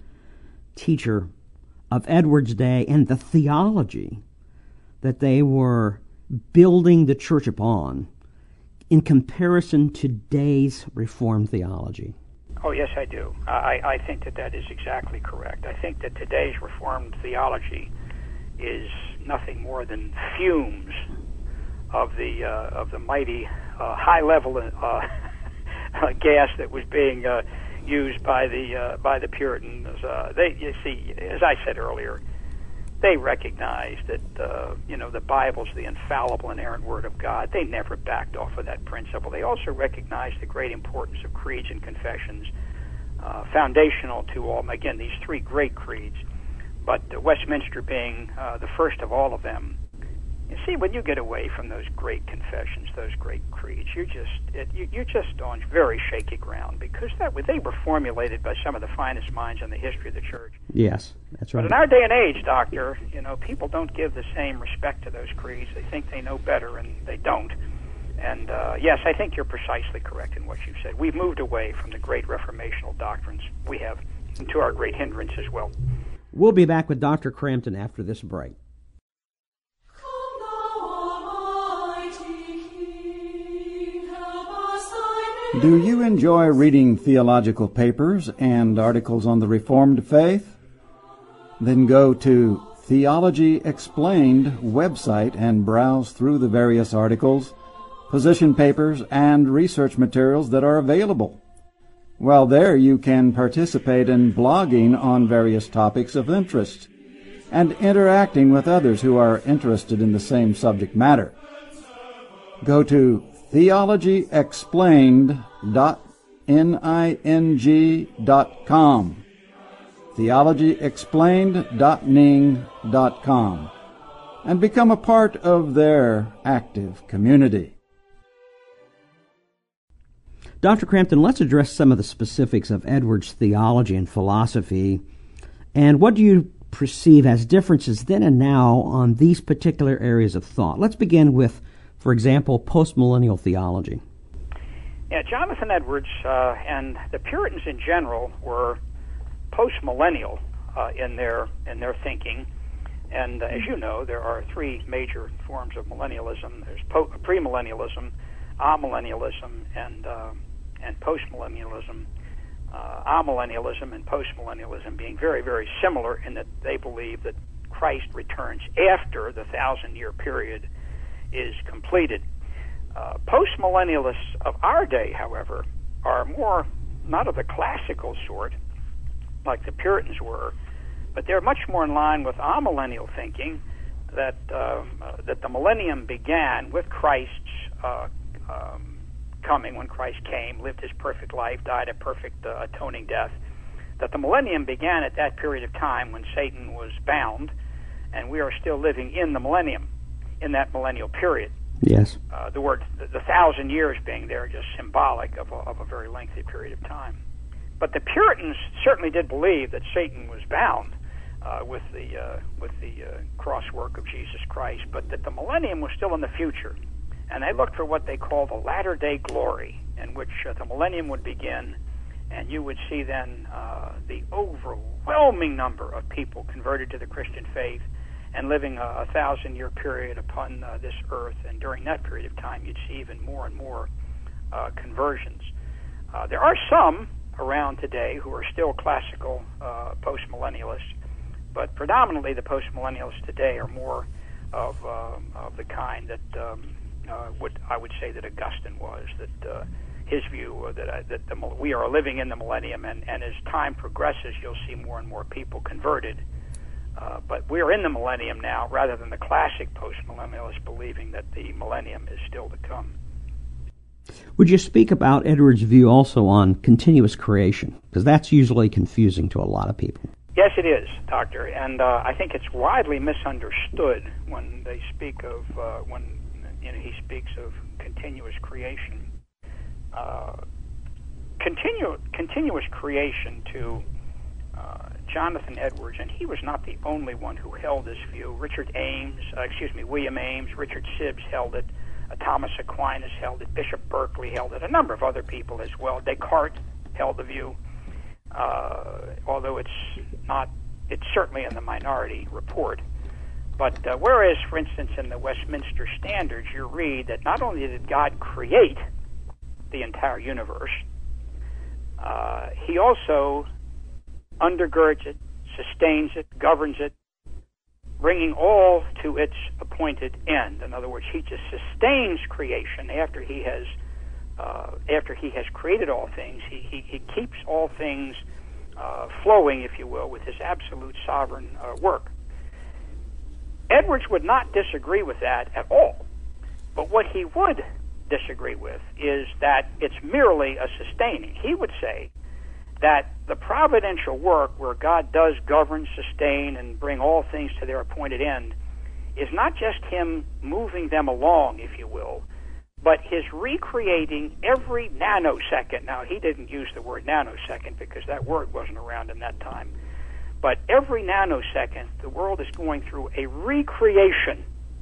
teacher of Edwards' day and the theology that they were building the church upon in comparison to today's Reformed theology? Oh, yes, I do. I, I think that that is exactly correct. I think that today's Reformed theology is nothing more than fumes of the uh, of the mighty uh, high-level uh, gas that was being uh, used by the uh, by the Puritans. Uh, they, you see, as I said earlier, they recognized that uh, you know the Bible's the infallible, inerrant Word of God. They never backed off of that principle. They also recognized the great importance of creeds and confessions, uh, foundational to all. Again, these three great creeds, but uh, Westminster being uh, the first of all of them. You see, when you get away from those great confessions, those great creeds, you just it, you, you're just on very shaky ground, because that they were formulated by some of the finest minds in the history of the church. Yes, that's right. But in our day and age, Doctor, you know, people don't give the same respect to those creeds. They think they know better, and they don't. And uh, yes, I think you're precisely correct in what you've said. We've moved away from the great reformational doctrines. We have, and to our great hindrance as well. We'll be back with Doctor Crampton after this break. Do you enjoy reading theological papers and articles on the Reformed faith? Then go to Theology Explained website and browse through the various articles, position papers, and research materials that are available. While there, you can participate in blogging on various topics of interest and interacting with others who are interested in the same subject matter. Go to theology explained dot ning dot com, theology explained dot ning dot com, and become a part of their active community. Doctor Crampton, let's address some of the specifics of Edwards' theology and philosophy, and what do you perceive as differences then and now on these particular areas of thought? Let's begin with, for example, postmillennial theology. Yeah, Jonathan Edwards uh, and the Puritans in general were postmillennial uh, in their in their thinking, and uh, as you know, there are three major forms of millennialism. There's po- premillennialism, amillennialism, and uh, and postmillennialism. Uh, amillennialism and postmillennialism being very, very similar in that they believe that Christ returns after the thousand-year period is completed. Uh, postmillennialists of our day, however, are more not of the classical sort, like the Puritans were, but they're much more in line with amillennial thinking that uh, uh, that the millennium began with Christ's uh, um, coming, when Christ came, lived his perfect life, died a perfect uh, atoning death. That the millennium began at that period of time when Satan was bound, and we are still living in the millennium, in that millennial period. Yes. Uh, the word, the, the thousand years being there, just symbolic of a, of a very lengthy period of time. But the Puritans certainly did believe that Satan was bound uh, with the uh, with the uh, cross work of Jesus Christ, but that the millennium was still in the future, and they looked for what they call the latter-day glory, in which uh, the millennium would begin, and you would see then uh, the overwhelming number of people converted to the Christian faith and living a, a thousand-year period upon uh, this earth. And during that period of time, you'd see even more and more uh, conversions. Uh, there are some around today who are still classical uh, postmillennialists, but predominantly the postmillennialists today are more of um, of the kind that um, uh, would I would say that Augustine was. That uh, his view uh, that uh, that the, we are living in the millennium, and, and as time progresses, you'll see more and more people converted. Uh, but we're in the millennium now, rather than the classic postmillennialists believing that the millennium is still to come. Would you speak about Edwards' view also on continuous creation? Because that's usually confusing to a lot of people. Yes, it is, Doctor, and uh, I think it's widely misunderstood when they speak of uh, when you know he speaks of continuous creation. Uh, continu- continuous creation to uh, Jonathan Edwards, and he was not the only one who held this view. Richard Ames, uh, excuse me, William Ames, Richard Sibbes held it. Uh, Thomas Aquinas held it. Bishop Berkeley held it. A number of other people as well. Descartes held the view, uh, although it's not. It's certainly in the minority report. But uh, whereas, for instance, in the Westminster Standards, you read that not only did God create the entire universe, uh, he also undergirds it, sustains it, governs it, bringing all to its appointed end. In other words, he just sustains creation after he has uh, after he has created all things. He, he, he keeps all things uh, flowing, if you will, with his absolute sovereign uh, work. Edwards would not disagree with that at all. But what he would disagree with is that it's merely a sustaining. He would say that the providential work where God does govern, sustain, and bring all things to their appointed end is not just him moving them along, if you will, but his recreating every nanosecond. Now, he didn't use the word nanosecond because that word wasn't around in that time. But every nanosecond, the world is going through a recreation.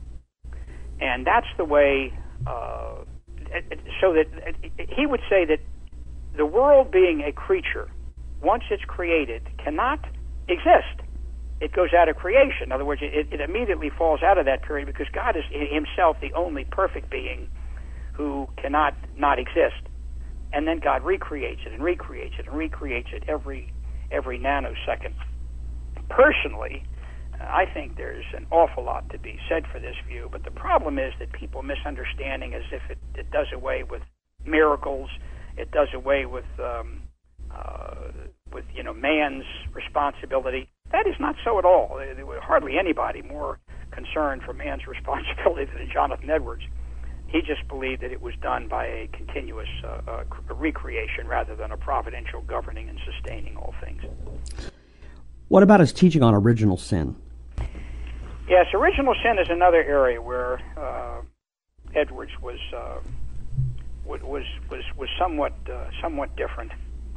And that's the way, uh, so that he would say that the world being a creature, once it's created, cannot exist. It goes out of creation. In other words, it, it immediately falls out of that period because God is himself the only perfect being who cannot not exist. And then God recreates it and recreates it and recreates it every every nanosecond. Personally, I think there's an awful lot to be said for this view, but the problem is that people misunderstanding as if it, it does away with miracles, it does away with um, uh, with you know man's responsibility. That is not so at all. There was hardly anybody more concerned for man's responsibility than Jonathan Edwards. He just believed that it was done by a continuous uh, uh, recreation rather than a providential governing and sustaining all things. What about his teaching on original sin? Yes, original sin is another area where uh, Edwards was uh, was was was somewhat uh, somewhat different,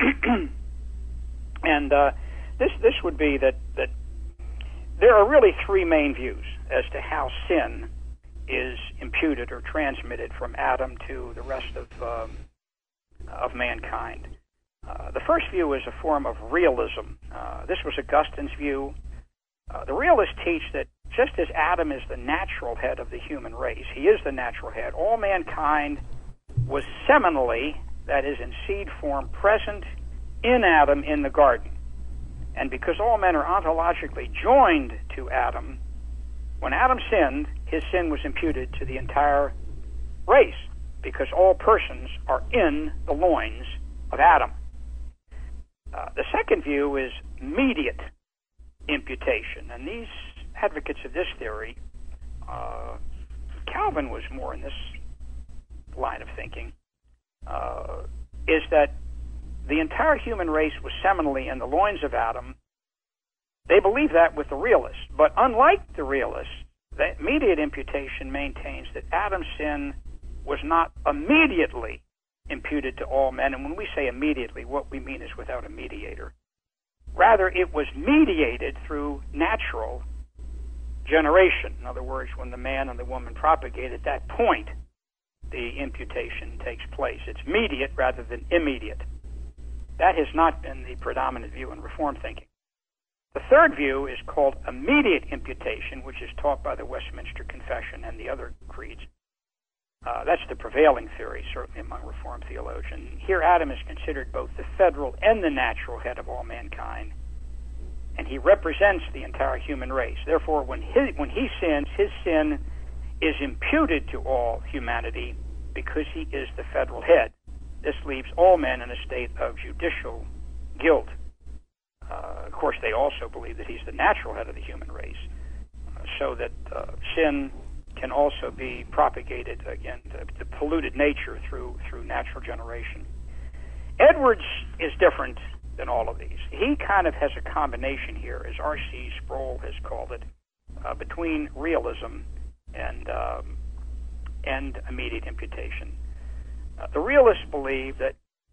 and uh, this this would be that that there are really three main views as to how sin is imputed or transmitted from Adam to the rest of um, of mankind. Uh, the first view is a form of realism. Uh, this was Augustine's view. Uh, the realists teach that just as Adam is the natural head of the human race, he is the natural head, all mankind was seminally, that is in seed form, present in Adam in the garden. And because all men are ontologically joined to Adam, when Adam sinned, his sin was imputed to the entire race, because all persons are in the loins of Adam. Uh, the second view is mediate imputation, and these advocates of this theory, uh, Calvin was more in this line of thinking, uh, is that the entire human race was seminally in the loins of Adam. They believe that with the realists, but unlike the realists, that mediate imputation maintains that Adam's sin was not immediately imputed to all men, and when we say immediately, what we mean is without a mediator. Rather, it was mediated through natural generation. In other words, when the man and the woman propagate, at that point, the imputation takes place. It's mediate rather than immediate. That has not been the predominant view in Reformed thinking. The third view is called immediate imputation, which is taught by the Westminster Confession and the other creeds. Uh, that's the prevailing theory, certainly among Reformed theologians. Here, Adam is considered both the federal and the natural head of all mankind, and he represents the entire human race. Therefore, when he, when he sins, his sin is imputed to all humanity because he is the federal head. This leaves all men in a state of judicial guilt. Uh, of course, they also believe that he's the natural head of the human race, uh, so that uh, sin can also be propagated, again, the, the polluted nature through through natural generation. Edwards is different than all of these. He kind of has a combination here, as R C Sproul has called it, uh, between realism and um, and immediate imputation. Uh, the realists believe that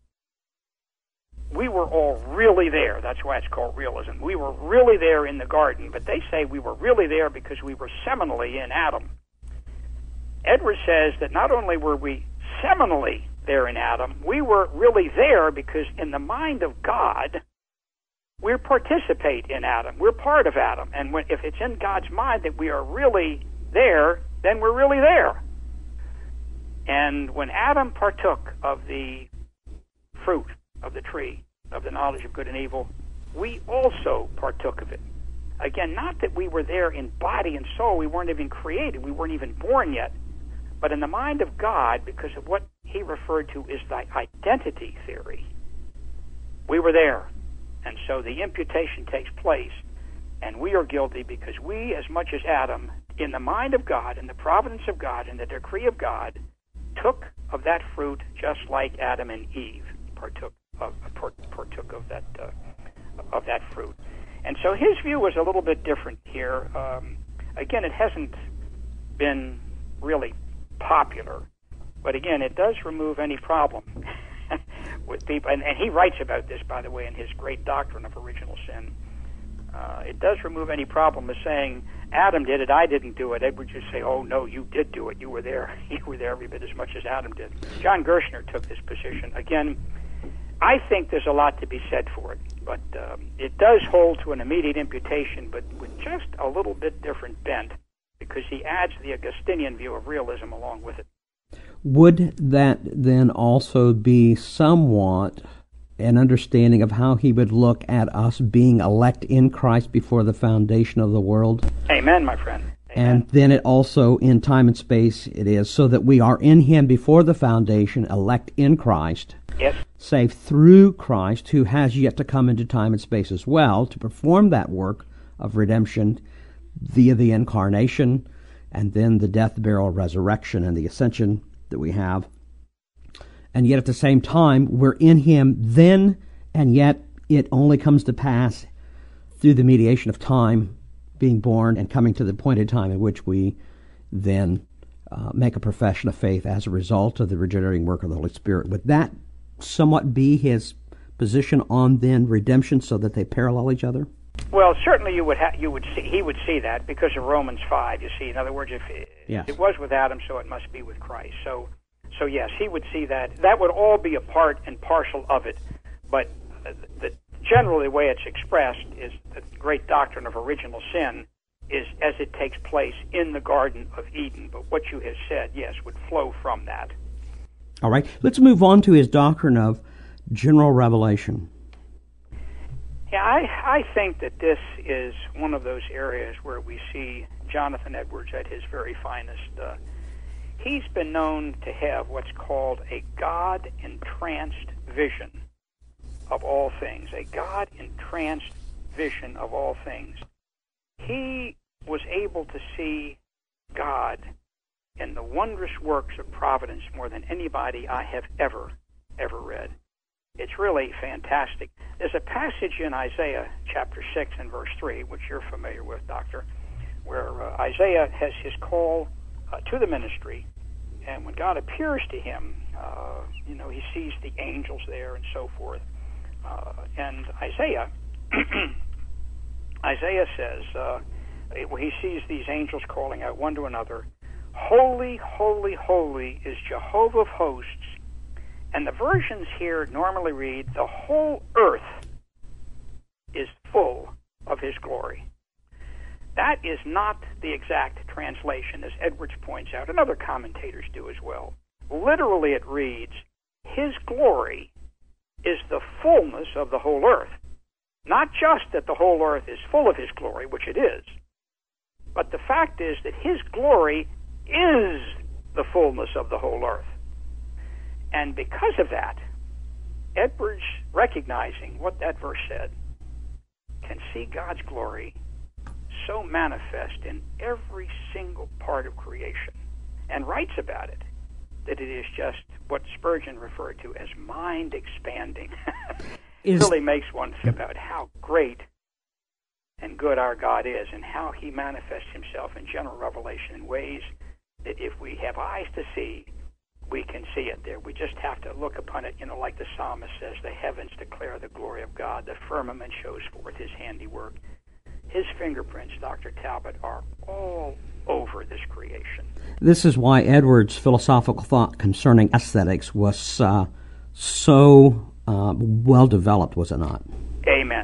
we were all really there. That's why it's called realism. We were really there in the garden, but they say we were really there because we were seminally in Adam. Edwards says that not only were we seminally there in Adam, we were really there because in the mind of God, we participate in Adam. We're part of Adam. And when, if it's in God's mind that we are really there, then we're really there. And when Adam partook of the fruit of the tree of the knowledge of good and evil, we also partook of it. Again, not that we were there in body and soul. We weren't even created. We weren't even born yet. But in the mind of God, because of what he referred to as the identity theory, we were there. And so the imputation takes place, and we are guilty because we, as much as Adam, in the mind of God, in the providence of God, in the decree of God, took of that fruit just like Adam and Eve partook of, partook of that uh, of that fruit. And so his view was a little bit different here. Um, again, it hasn't been really popular, but again, it does remove any problem with people. And, and he writes about this, by the way, in his great doctrine of original sin. Uh, it does remove any problem of saying, Adam did it, I didn't do it. Ed would just say, oh, no, you did do it. You were there. You were there every bit as much as Adam did. John Gerstner took this position. Again, I think there's a lot to be said for it, but um, it does hold to an immediate imputation, but with just a little bit different bent, because he adds the Augustinian view of realism along with it. Would that then also be somewhat an understanding of how he would look at us being elect in Christ before the foundation of the world? Amen, my friend. Amen. And then it also, in time and space, it is so that we are in him before the foundation, elect in Christ, yes, saved through Christ, who has yet to come into time and space as well to perform that work of redemption via the incarnation and then the death, burial, resurrection, and the ascension that we have. And yet at the same time, we're in him then, and yet it only comes to pass through the mediation of time, being born and coming to the appointed time in which we then uh, make a profession of faith as a result of the regenerating work of the Holy Spirit. Would that somewhat be his position on then redemption, so that they parallel each other? Well, certainly you would ha- you would see he would see that because of Romans five. You see, in other words, if it, yes. it was with Adam, so it must be with Christ. So, so yes, he would see that. That would all be a part and parcel of it. But the, generally, the way it's expressed is the great doctrine of original sin is as it takes place in the Garden of Eden. But what you have said, yes, would flow from that. All right, let's move on to his doctrine of general revelation. Yeah, I, I think that this is one of those areas where we see Jonathan Edwards at his very finest. Uh, he's been known to have what's called a God-entranced vision of all things, a God-entranced vision of all things. He was able to see God in the wondrous works of providence more than anybody I have ever, ever read. It's really fantastic. There's a passage in Isaiah chapter six and verse three, which you're familiar with, Doctor, where uh, Isaiah has his call uh, to the ministry, and when God appears to him, uh, you know, he sees the angels there and so forth. Uh, and Isaiah, Isaiah says, uh, he sees these angels calling out one to another, "Holy, holy, holy is Jehovah of hosts." And the versions here normally read, "The whole earth is full of his glory." That is not the exact translation, as Edwards points out, and other commentators do as well. Literally it reads, "His glory is the fullness of the whole earth." Not just that the whole earth is full of his glory, which it is, but the fact is that his glory is the fullness of the whole earth. And because of that, Edwards, recognizing what that verse said, can see God's glory so manifest in every single part of creation, and writes about it, that it is just what Spurgeon referred to as mind-expanding. It really makes one think about how great and good our God is, and how he manifests himself in general revelation in ways that if we have eyes to see, we can see it there. We just have to look upon it, you know, like the psalmist says, "The heavens declare the glory of God. The firmament shows forth his handiwork." His fingerprints, Doctor Talbot, are all over this creation. This is why Edwards' philosophical thought concerning aesthetics was uh, so uh, well developed, was it not? Amen.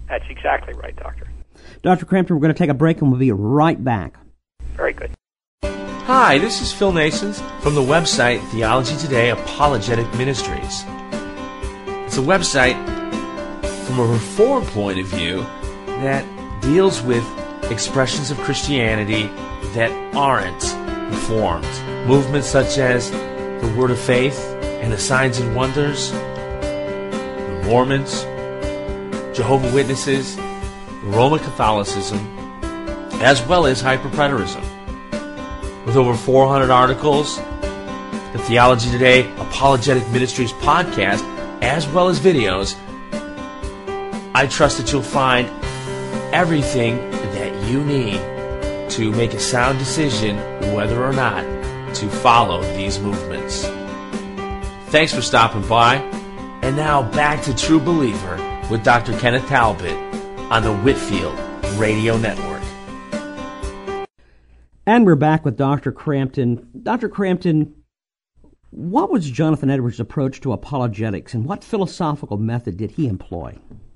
That's exactly right, Doctor. Doctor Crampton, we're going to take a break and we'll be right back. Very good. Hi, this is Phil Nasons from the website Theology Today Apologetic Ministries. It's a website from a Reformed point of view that deals with expressions of Christianity that aren't Reformed. Movements such as the Word of Faith and the Signs and Wonders, the Mormons, Jehovah's Witnesses, Roman Catholicism, as well as hyperpreterism. With over four hundred articles, the Theology Today Apologetic Ministries podcast, as well as videos, I trust that you'll find everything that you need to make a sound decision whether or not to follow these movements. Thanks for stopping by. And now back to True Believer with Doctor Kenneth Talbot on the Whitefield Radio Network. And we're back with Doctor Crampton. Doctor Crampton, what was Jonathan Edwards' approach to apologetics, and what philosophical method did he employ?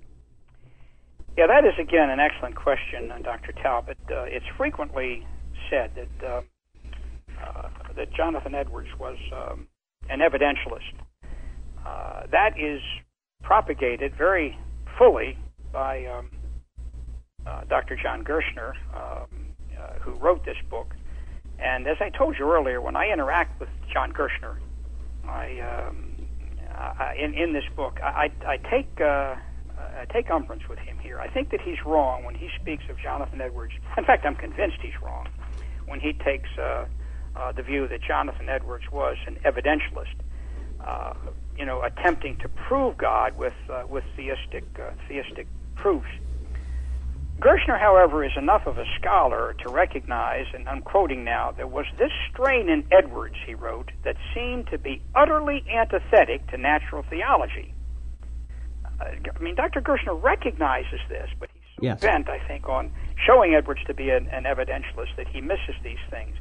Yeah, that is, again, an excellent question, uh, Doctor Talbot. Uh, it's frequently said that uh, uh, that Jonathan Edwards was um, an evidentialist. Uh, that is propagated very fully by um, uh, Doctor John Gerstner, um, uh, who wrote this book. And as I told you earlier, when I interact with John Gerstner, I, um, I in in this book, I, I take uh, I take umbrance with him here. I think that he's wrong when he speaks of Jonathan Edwards. In fact, I'm convinced he's wrong when he takes uh, uh, the view that Jonathan Edwards was an evidentialist, uh, you know, attempting to prove God with uh, with theistic uh, theistic proofs. Gerstner, however, is enough of a scholar to recognize, and I'm quoting now, there was this strain in Edwards, he wrote, that seemed to be utterly antithetic to natural theology. Uh, I mean, Doctor Gerstner recognizes this, but he's so Yes. bent, I think, on showing Edwards to be an, an evidentialist that he misses these things.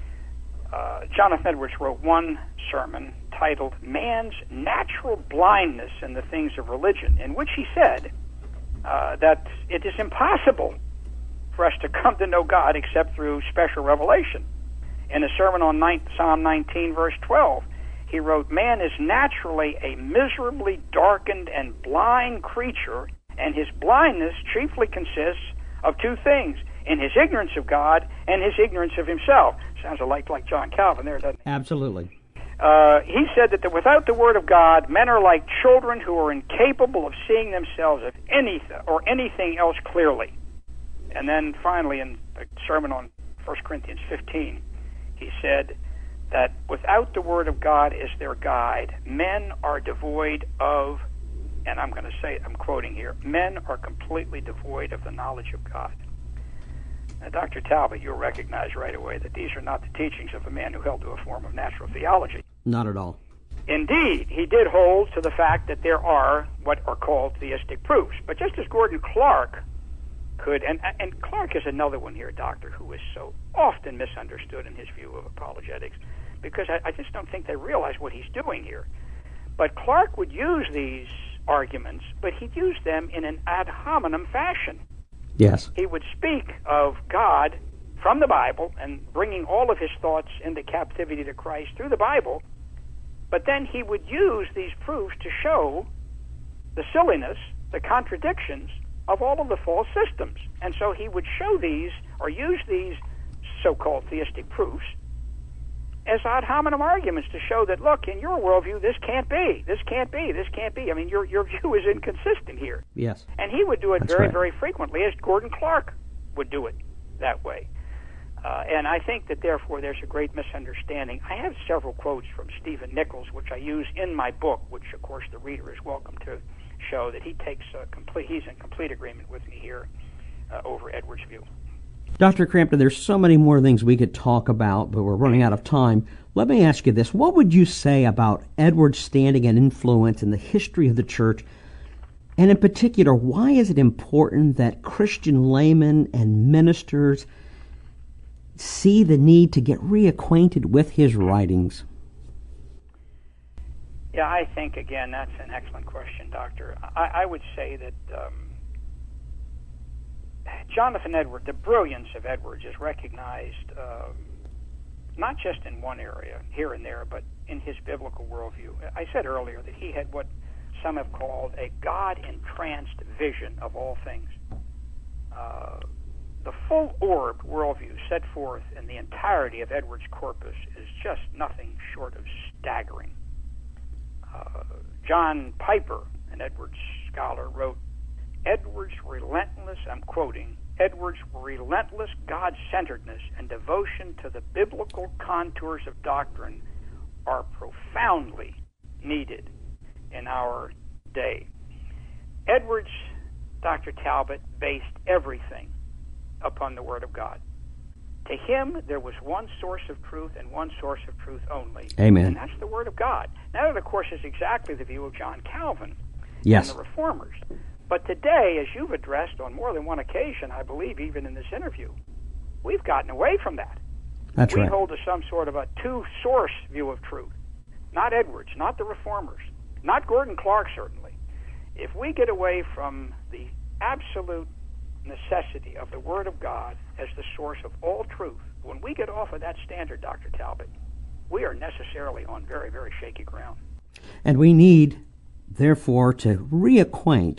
Uh, Jonathan Edwards wrote one sermon titled Man's Natural Blindness in the Things of Religion, in which he said uh, that it is impossible for us to come to know God except through special revelation. In a sermon on nine, Psalm nineteen, verse twelve, he wrote, Man is naturally a miserably darkened and blind creature, and his blindness chiefly consists of two things, in his ignorance of God and his ignorance of himself. Sounds a lot like John Calvin there, doesn't it? Absolutely. Uh, he said that the, without the Word of God, men are like children who are incapable of seeing themselves of anything or anything else clearly. And then finally, in a sermon on First Corinthians fifteen, he said that without the Word of God as their guide, men are devoid of, and I'm going to say, I'm quoting here, men are completely devoid of the knowledge of God. Now, Doctor Talbot, you'll recognize right away that these are not the teachings of a man who held to a form of natural theology. Not at all. Indeed, he did hold to the fact that there are what are called theistic proofs. But just as Gordon Clark could, and, and Clark is another one here, Doctor, who is so often misunderstood in his view of apologetics, because I, I just don't think they realize what he's doing here. But Clark would use these arguments, but he'd use them in an ad hominem fashion. Yes. He would speak of God from the Bible and bringing all of his thoughts into captivity to Christ through the Bible, but then he would use these proofs to show the silliness, the contradictions of all of the false systems. And so he would show these, or use these so-called theistic proofs, as ad hominem arguments to show that, look, in your worldview, this can't be, this can't be, this can't be. I mean, your your view is inconsistent here. Yes. And he would do it That's very, right. very frequently, as Gordon Clark would do it that way. Uh, and I think that, therefore, there's a great misunderstanding. I have several quotes from Stephen Nichols, which I use in my book, which, of course, the reader is welcome to show that he takes a complete, he's in complete agreement with me here uh, over Edwards' view. Doctor Crampton, there's so many more things we could talk about, but we're running out of time. Let me ask you this. What would you say about Edwards' standing and influence in the history of the church? And in particular, why is it important that Christian laymen and ministers see the need to get reacquainted with his writings? Yeah, I think, again, that's an excellent question, Doctor. I, I would say that um, Jonathan Edwards, the brilliance of Edwards is recognized uh, not just in one area, here and there, but in his biblical worldview. I said earlier that he had what some have called a God-entranced vision of all things. Uh, the full-orbed worldview set forth in the entirety of Edwards' corpus is just nothing short of staggering. Uh, John Piper, an Edwards scholar, wrote, Edwards' relentless, I'm quoting, Edwards' relentless God-centeredness and devotion to the biblical contours of doctrine are profoundly needed in our day. Edwards, Doctor Talbot, based everything upon the Word of God. To him, there was one source of truth and one source of truth only. Amen. And that's the Word of God. Now, that, of course, is exactly the view of John Calvin Yes. and the Reformers. But today, as you've addressed on more than one occasion, I believe even in this interview, we've gotten away from that. That's we right. hold to some sort of a two-source view of truth. Not Edwards, not the Reformers, not Gordon Clark, certainly. If we get away from the absolute necessity of the Word of God as the source of all truth, when we get off of that standard, Doctor Talbot, we are necessarily on very, very shaky ground. And we need, therefore, to reacquaint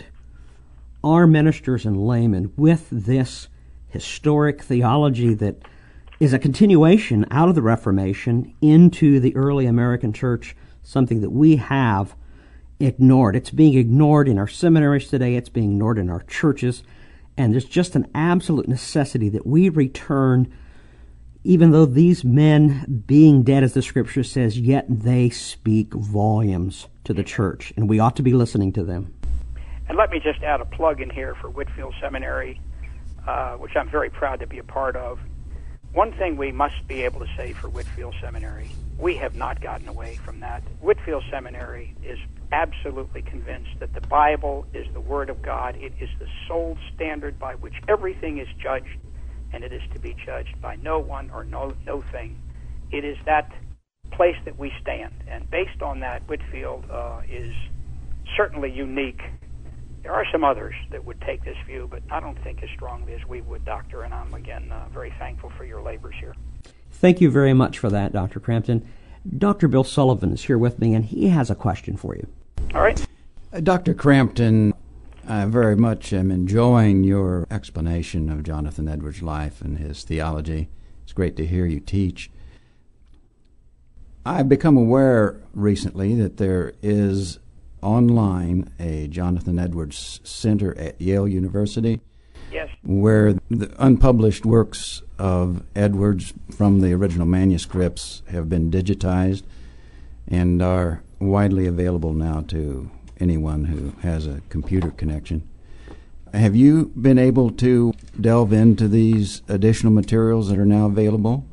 our ministers and laymen with this historic theology that is a continuation out of the Reformation into the early American church, something that we have ignored. It's being ignored in our seminaries today. It's being ignored in our churches. And there's just an absolute necessity that we return, even though these men, being dead, as the Scripture says, yet they speak volumes to the church, and we ought to be listening to them. And let me just add a plug in here for Whitefield Seminary, uh, which I'm very proud to be a part of. One thing we must be able to say for Whitefield Seminary, we have not gotten away from that. Whitefield Seminary is absolutely convinced that the Bible is the Word of God. It is the sole standard by which everything is judged, and it is to be judged by no one or no, no thing. It is that place that we stand, and based on that, Whitefield uh, is certainly unique. There are some others that would take this view, but I don't think as strongly as we would, Doctor, and I'm, again, uh, very thankful for your labors here. Thank you very much for that, Doctor Crampton. Doctor Bill Sullivan is here with me, and he has a question for you. All right. Uh, Doctor Crampton, I very much am enjoying your explanation of Jonathan Edwards' life and his theology. It's great to hear you teach. I've become aware recently that there is online a Jonathan Edwards Center at Yale University, Yes. where the unpublished works of Edwards from the original manuscripts have been digitized and are widely available now to anyone who has a computer connection. Have you been able to delve into these additional materials that are now available?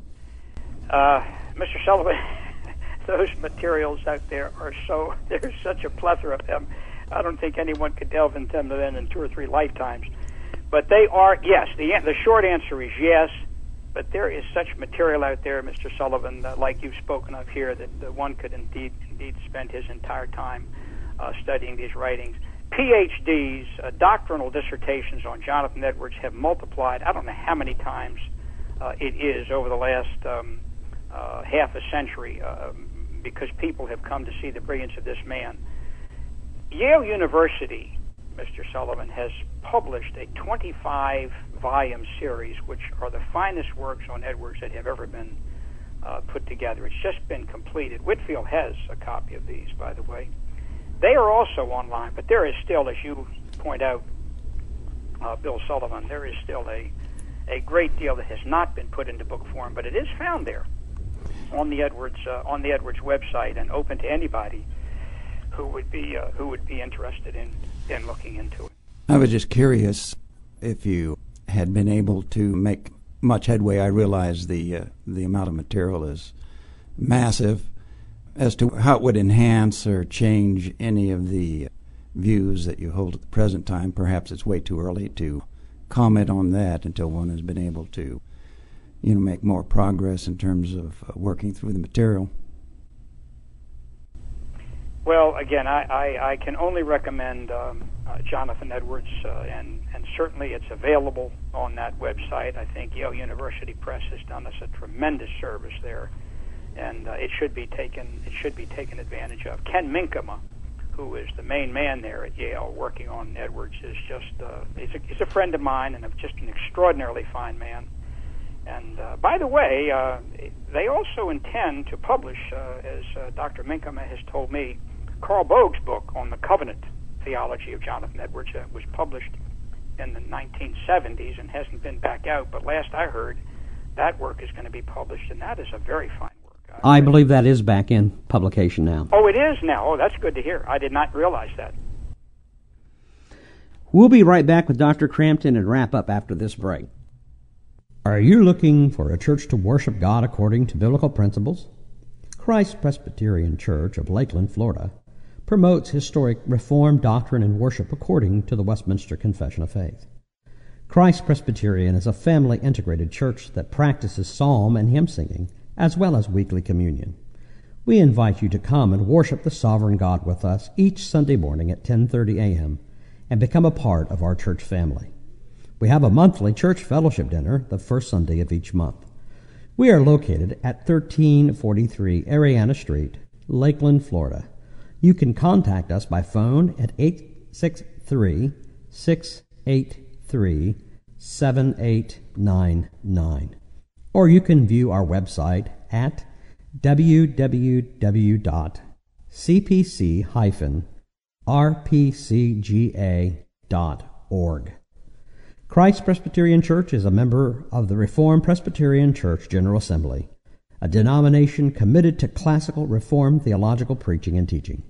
Uh, Mister Sullivan, those materials out there are so, there's such a plethora of them. I don't think anyone could delve into them then in two or three lifetimes. But they are, yes, the the short answer is yes, but there is such material out there, Mister Sullivan, uh, like you've spoken of here, that uh, one could indeed indeed spend his entire time uh, studying these writings. P H Ds, uh, doctrinal dissertations on Jonathan Edwards have multiplied, I don't know how many times uh, it is over the last um, uh, half a century, uh, because people have come to see the brilliance of this man. Yale University, Mister Sullivan, has published a twenty-five volume series, which are the finest works on Edwards that have ever been uh, put together. It's just been completed. Whitefield has a copy of these, by the way. They are also online, but there is still, as you point out, uh, Bill Sullivan, there is still a, a great deal that has not been put into book form, but it is found there on the Edwards uh, on the Edwards website and open to anybody who would be uh, who would be interested in, in looking into it. I was just curious if you had been able to make much headway. I realize the uh, the amount of material is massive, as to how it would enhance or change any of the views that you hold at the present time. Perhaps it's way too early to comment on that until one has been able to, you know, make more progress in terms of uh, working through the material. Well, again, I, I, I can only recommend um, uh, Jonathan Edwards, uh, and, and certainly it's available on that website. I think Yale University Press has done us a tremendous service there, and uh, it should be taken it should be taken advantage of. Ken Minkema, who is the main man there at Yale working on Edwards, is just uh, he's, a, he's a friend of mine and just an extraordinarily fine man. And uh, by the way, uh, they also intend to publish, uh, as uh, Doctor Minkema has told me, Carl Bogue's book on the covenant theology of Jonathan Edwards uh, was published in the nineteen seventies and hasn't been back out. But last I heard, that work is going to be published, and that is a very fine work. I, I believe that is back in publication now. Oh, it is now. Oh, that's good to hear. I did not realize that. We'll be right back with Doctor Crampton and wrap up after this break. Are you looking for a church to worship God according to biblical principles? Christ Presbyterian Church of Lakeland, Florida, promotes historic Reformed doctrine and worship according to the Westminster Confession of Faith. Christ Presbyterian is a family-integrated church that practices psalm and hymn singing, as well as weekly communion. We invite you to come and worship the sovereign God with us each Sunday morning at ten thirty a.m. and become a part of our church family. We have a monthly church fellowship dinner the first Sunday of each month. We are located at thirteen forty-three Ariana Street, Lakeland, Florida. You can contact us by phone at eight six three, six eight three, seven eight nine nine. Or you can view our website at w w w dot c p c dash r p c g a dot org. Christ Presbyterian Church is a member of the Reformed Presbyterian Church General Assembly, a denomination committed to classical Reformed theological preaching and teaching.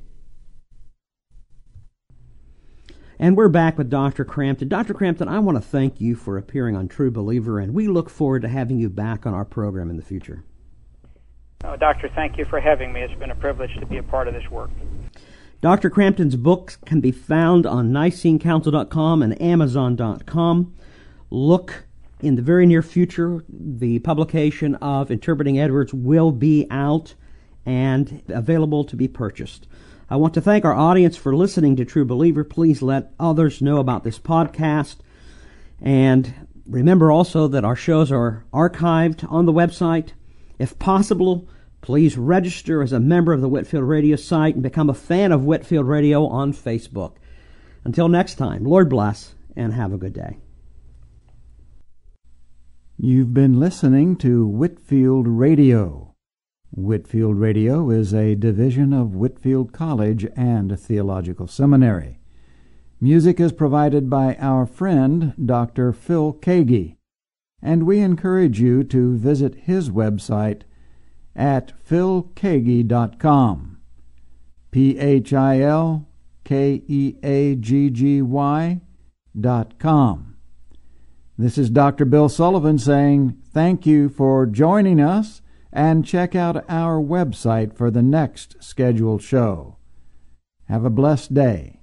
And we're back with Doctor Crampton. Doctor Crampton, I want to thank you for appearing on True Believer, and we look forward to having you back on our program in the future. Oh, Doctor, thank you for having me. It's been a privilege to be a part of this work. Doctor Crampton's books can be found on Nicene Council dot com and Amazon dot com. Look, in the very near future, the publication of Interpreting Edwards will be out and available to be purchased. I want to thank our audience for listening to True Believer. Please let others know about this podcast. And remember also that our shows are archived on the website. If possible, please register as a member of the Whitefield Radio site and become a fan of Whitefield Radio on Facebook. Until next time, Lord bless and have a good day. You've been listening to Whitefield Radio. Whitefield Radio is a division of Whitefield College and Theological Seminary. Music is provided by our friend, Doctor Phil Keaggy, and we encourage you to visit his website at phil keaggy dot com. P H I L K E A G G Y dot com. This is Doctor Bill Sullivan saying thank you for joining us, and check out our website for the next scheduled show. Have a blessed day.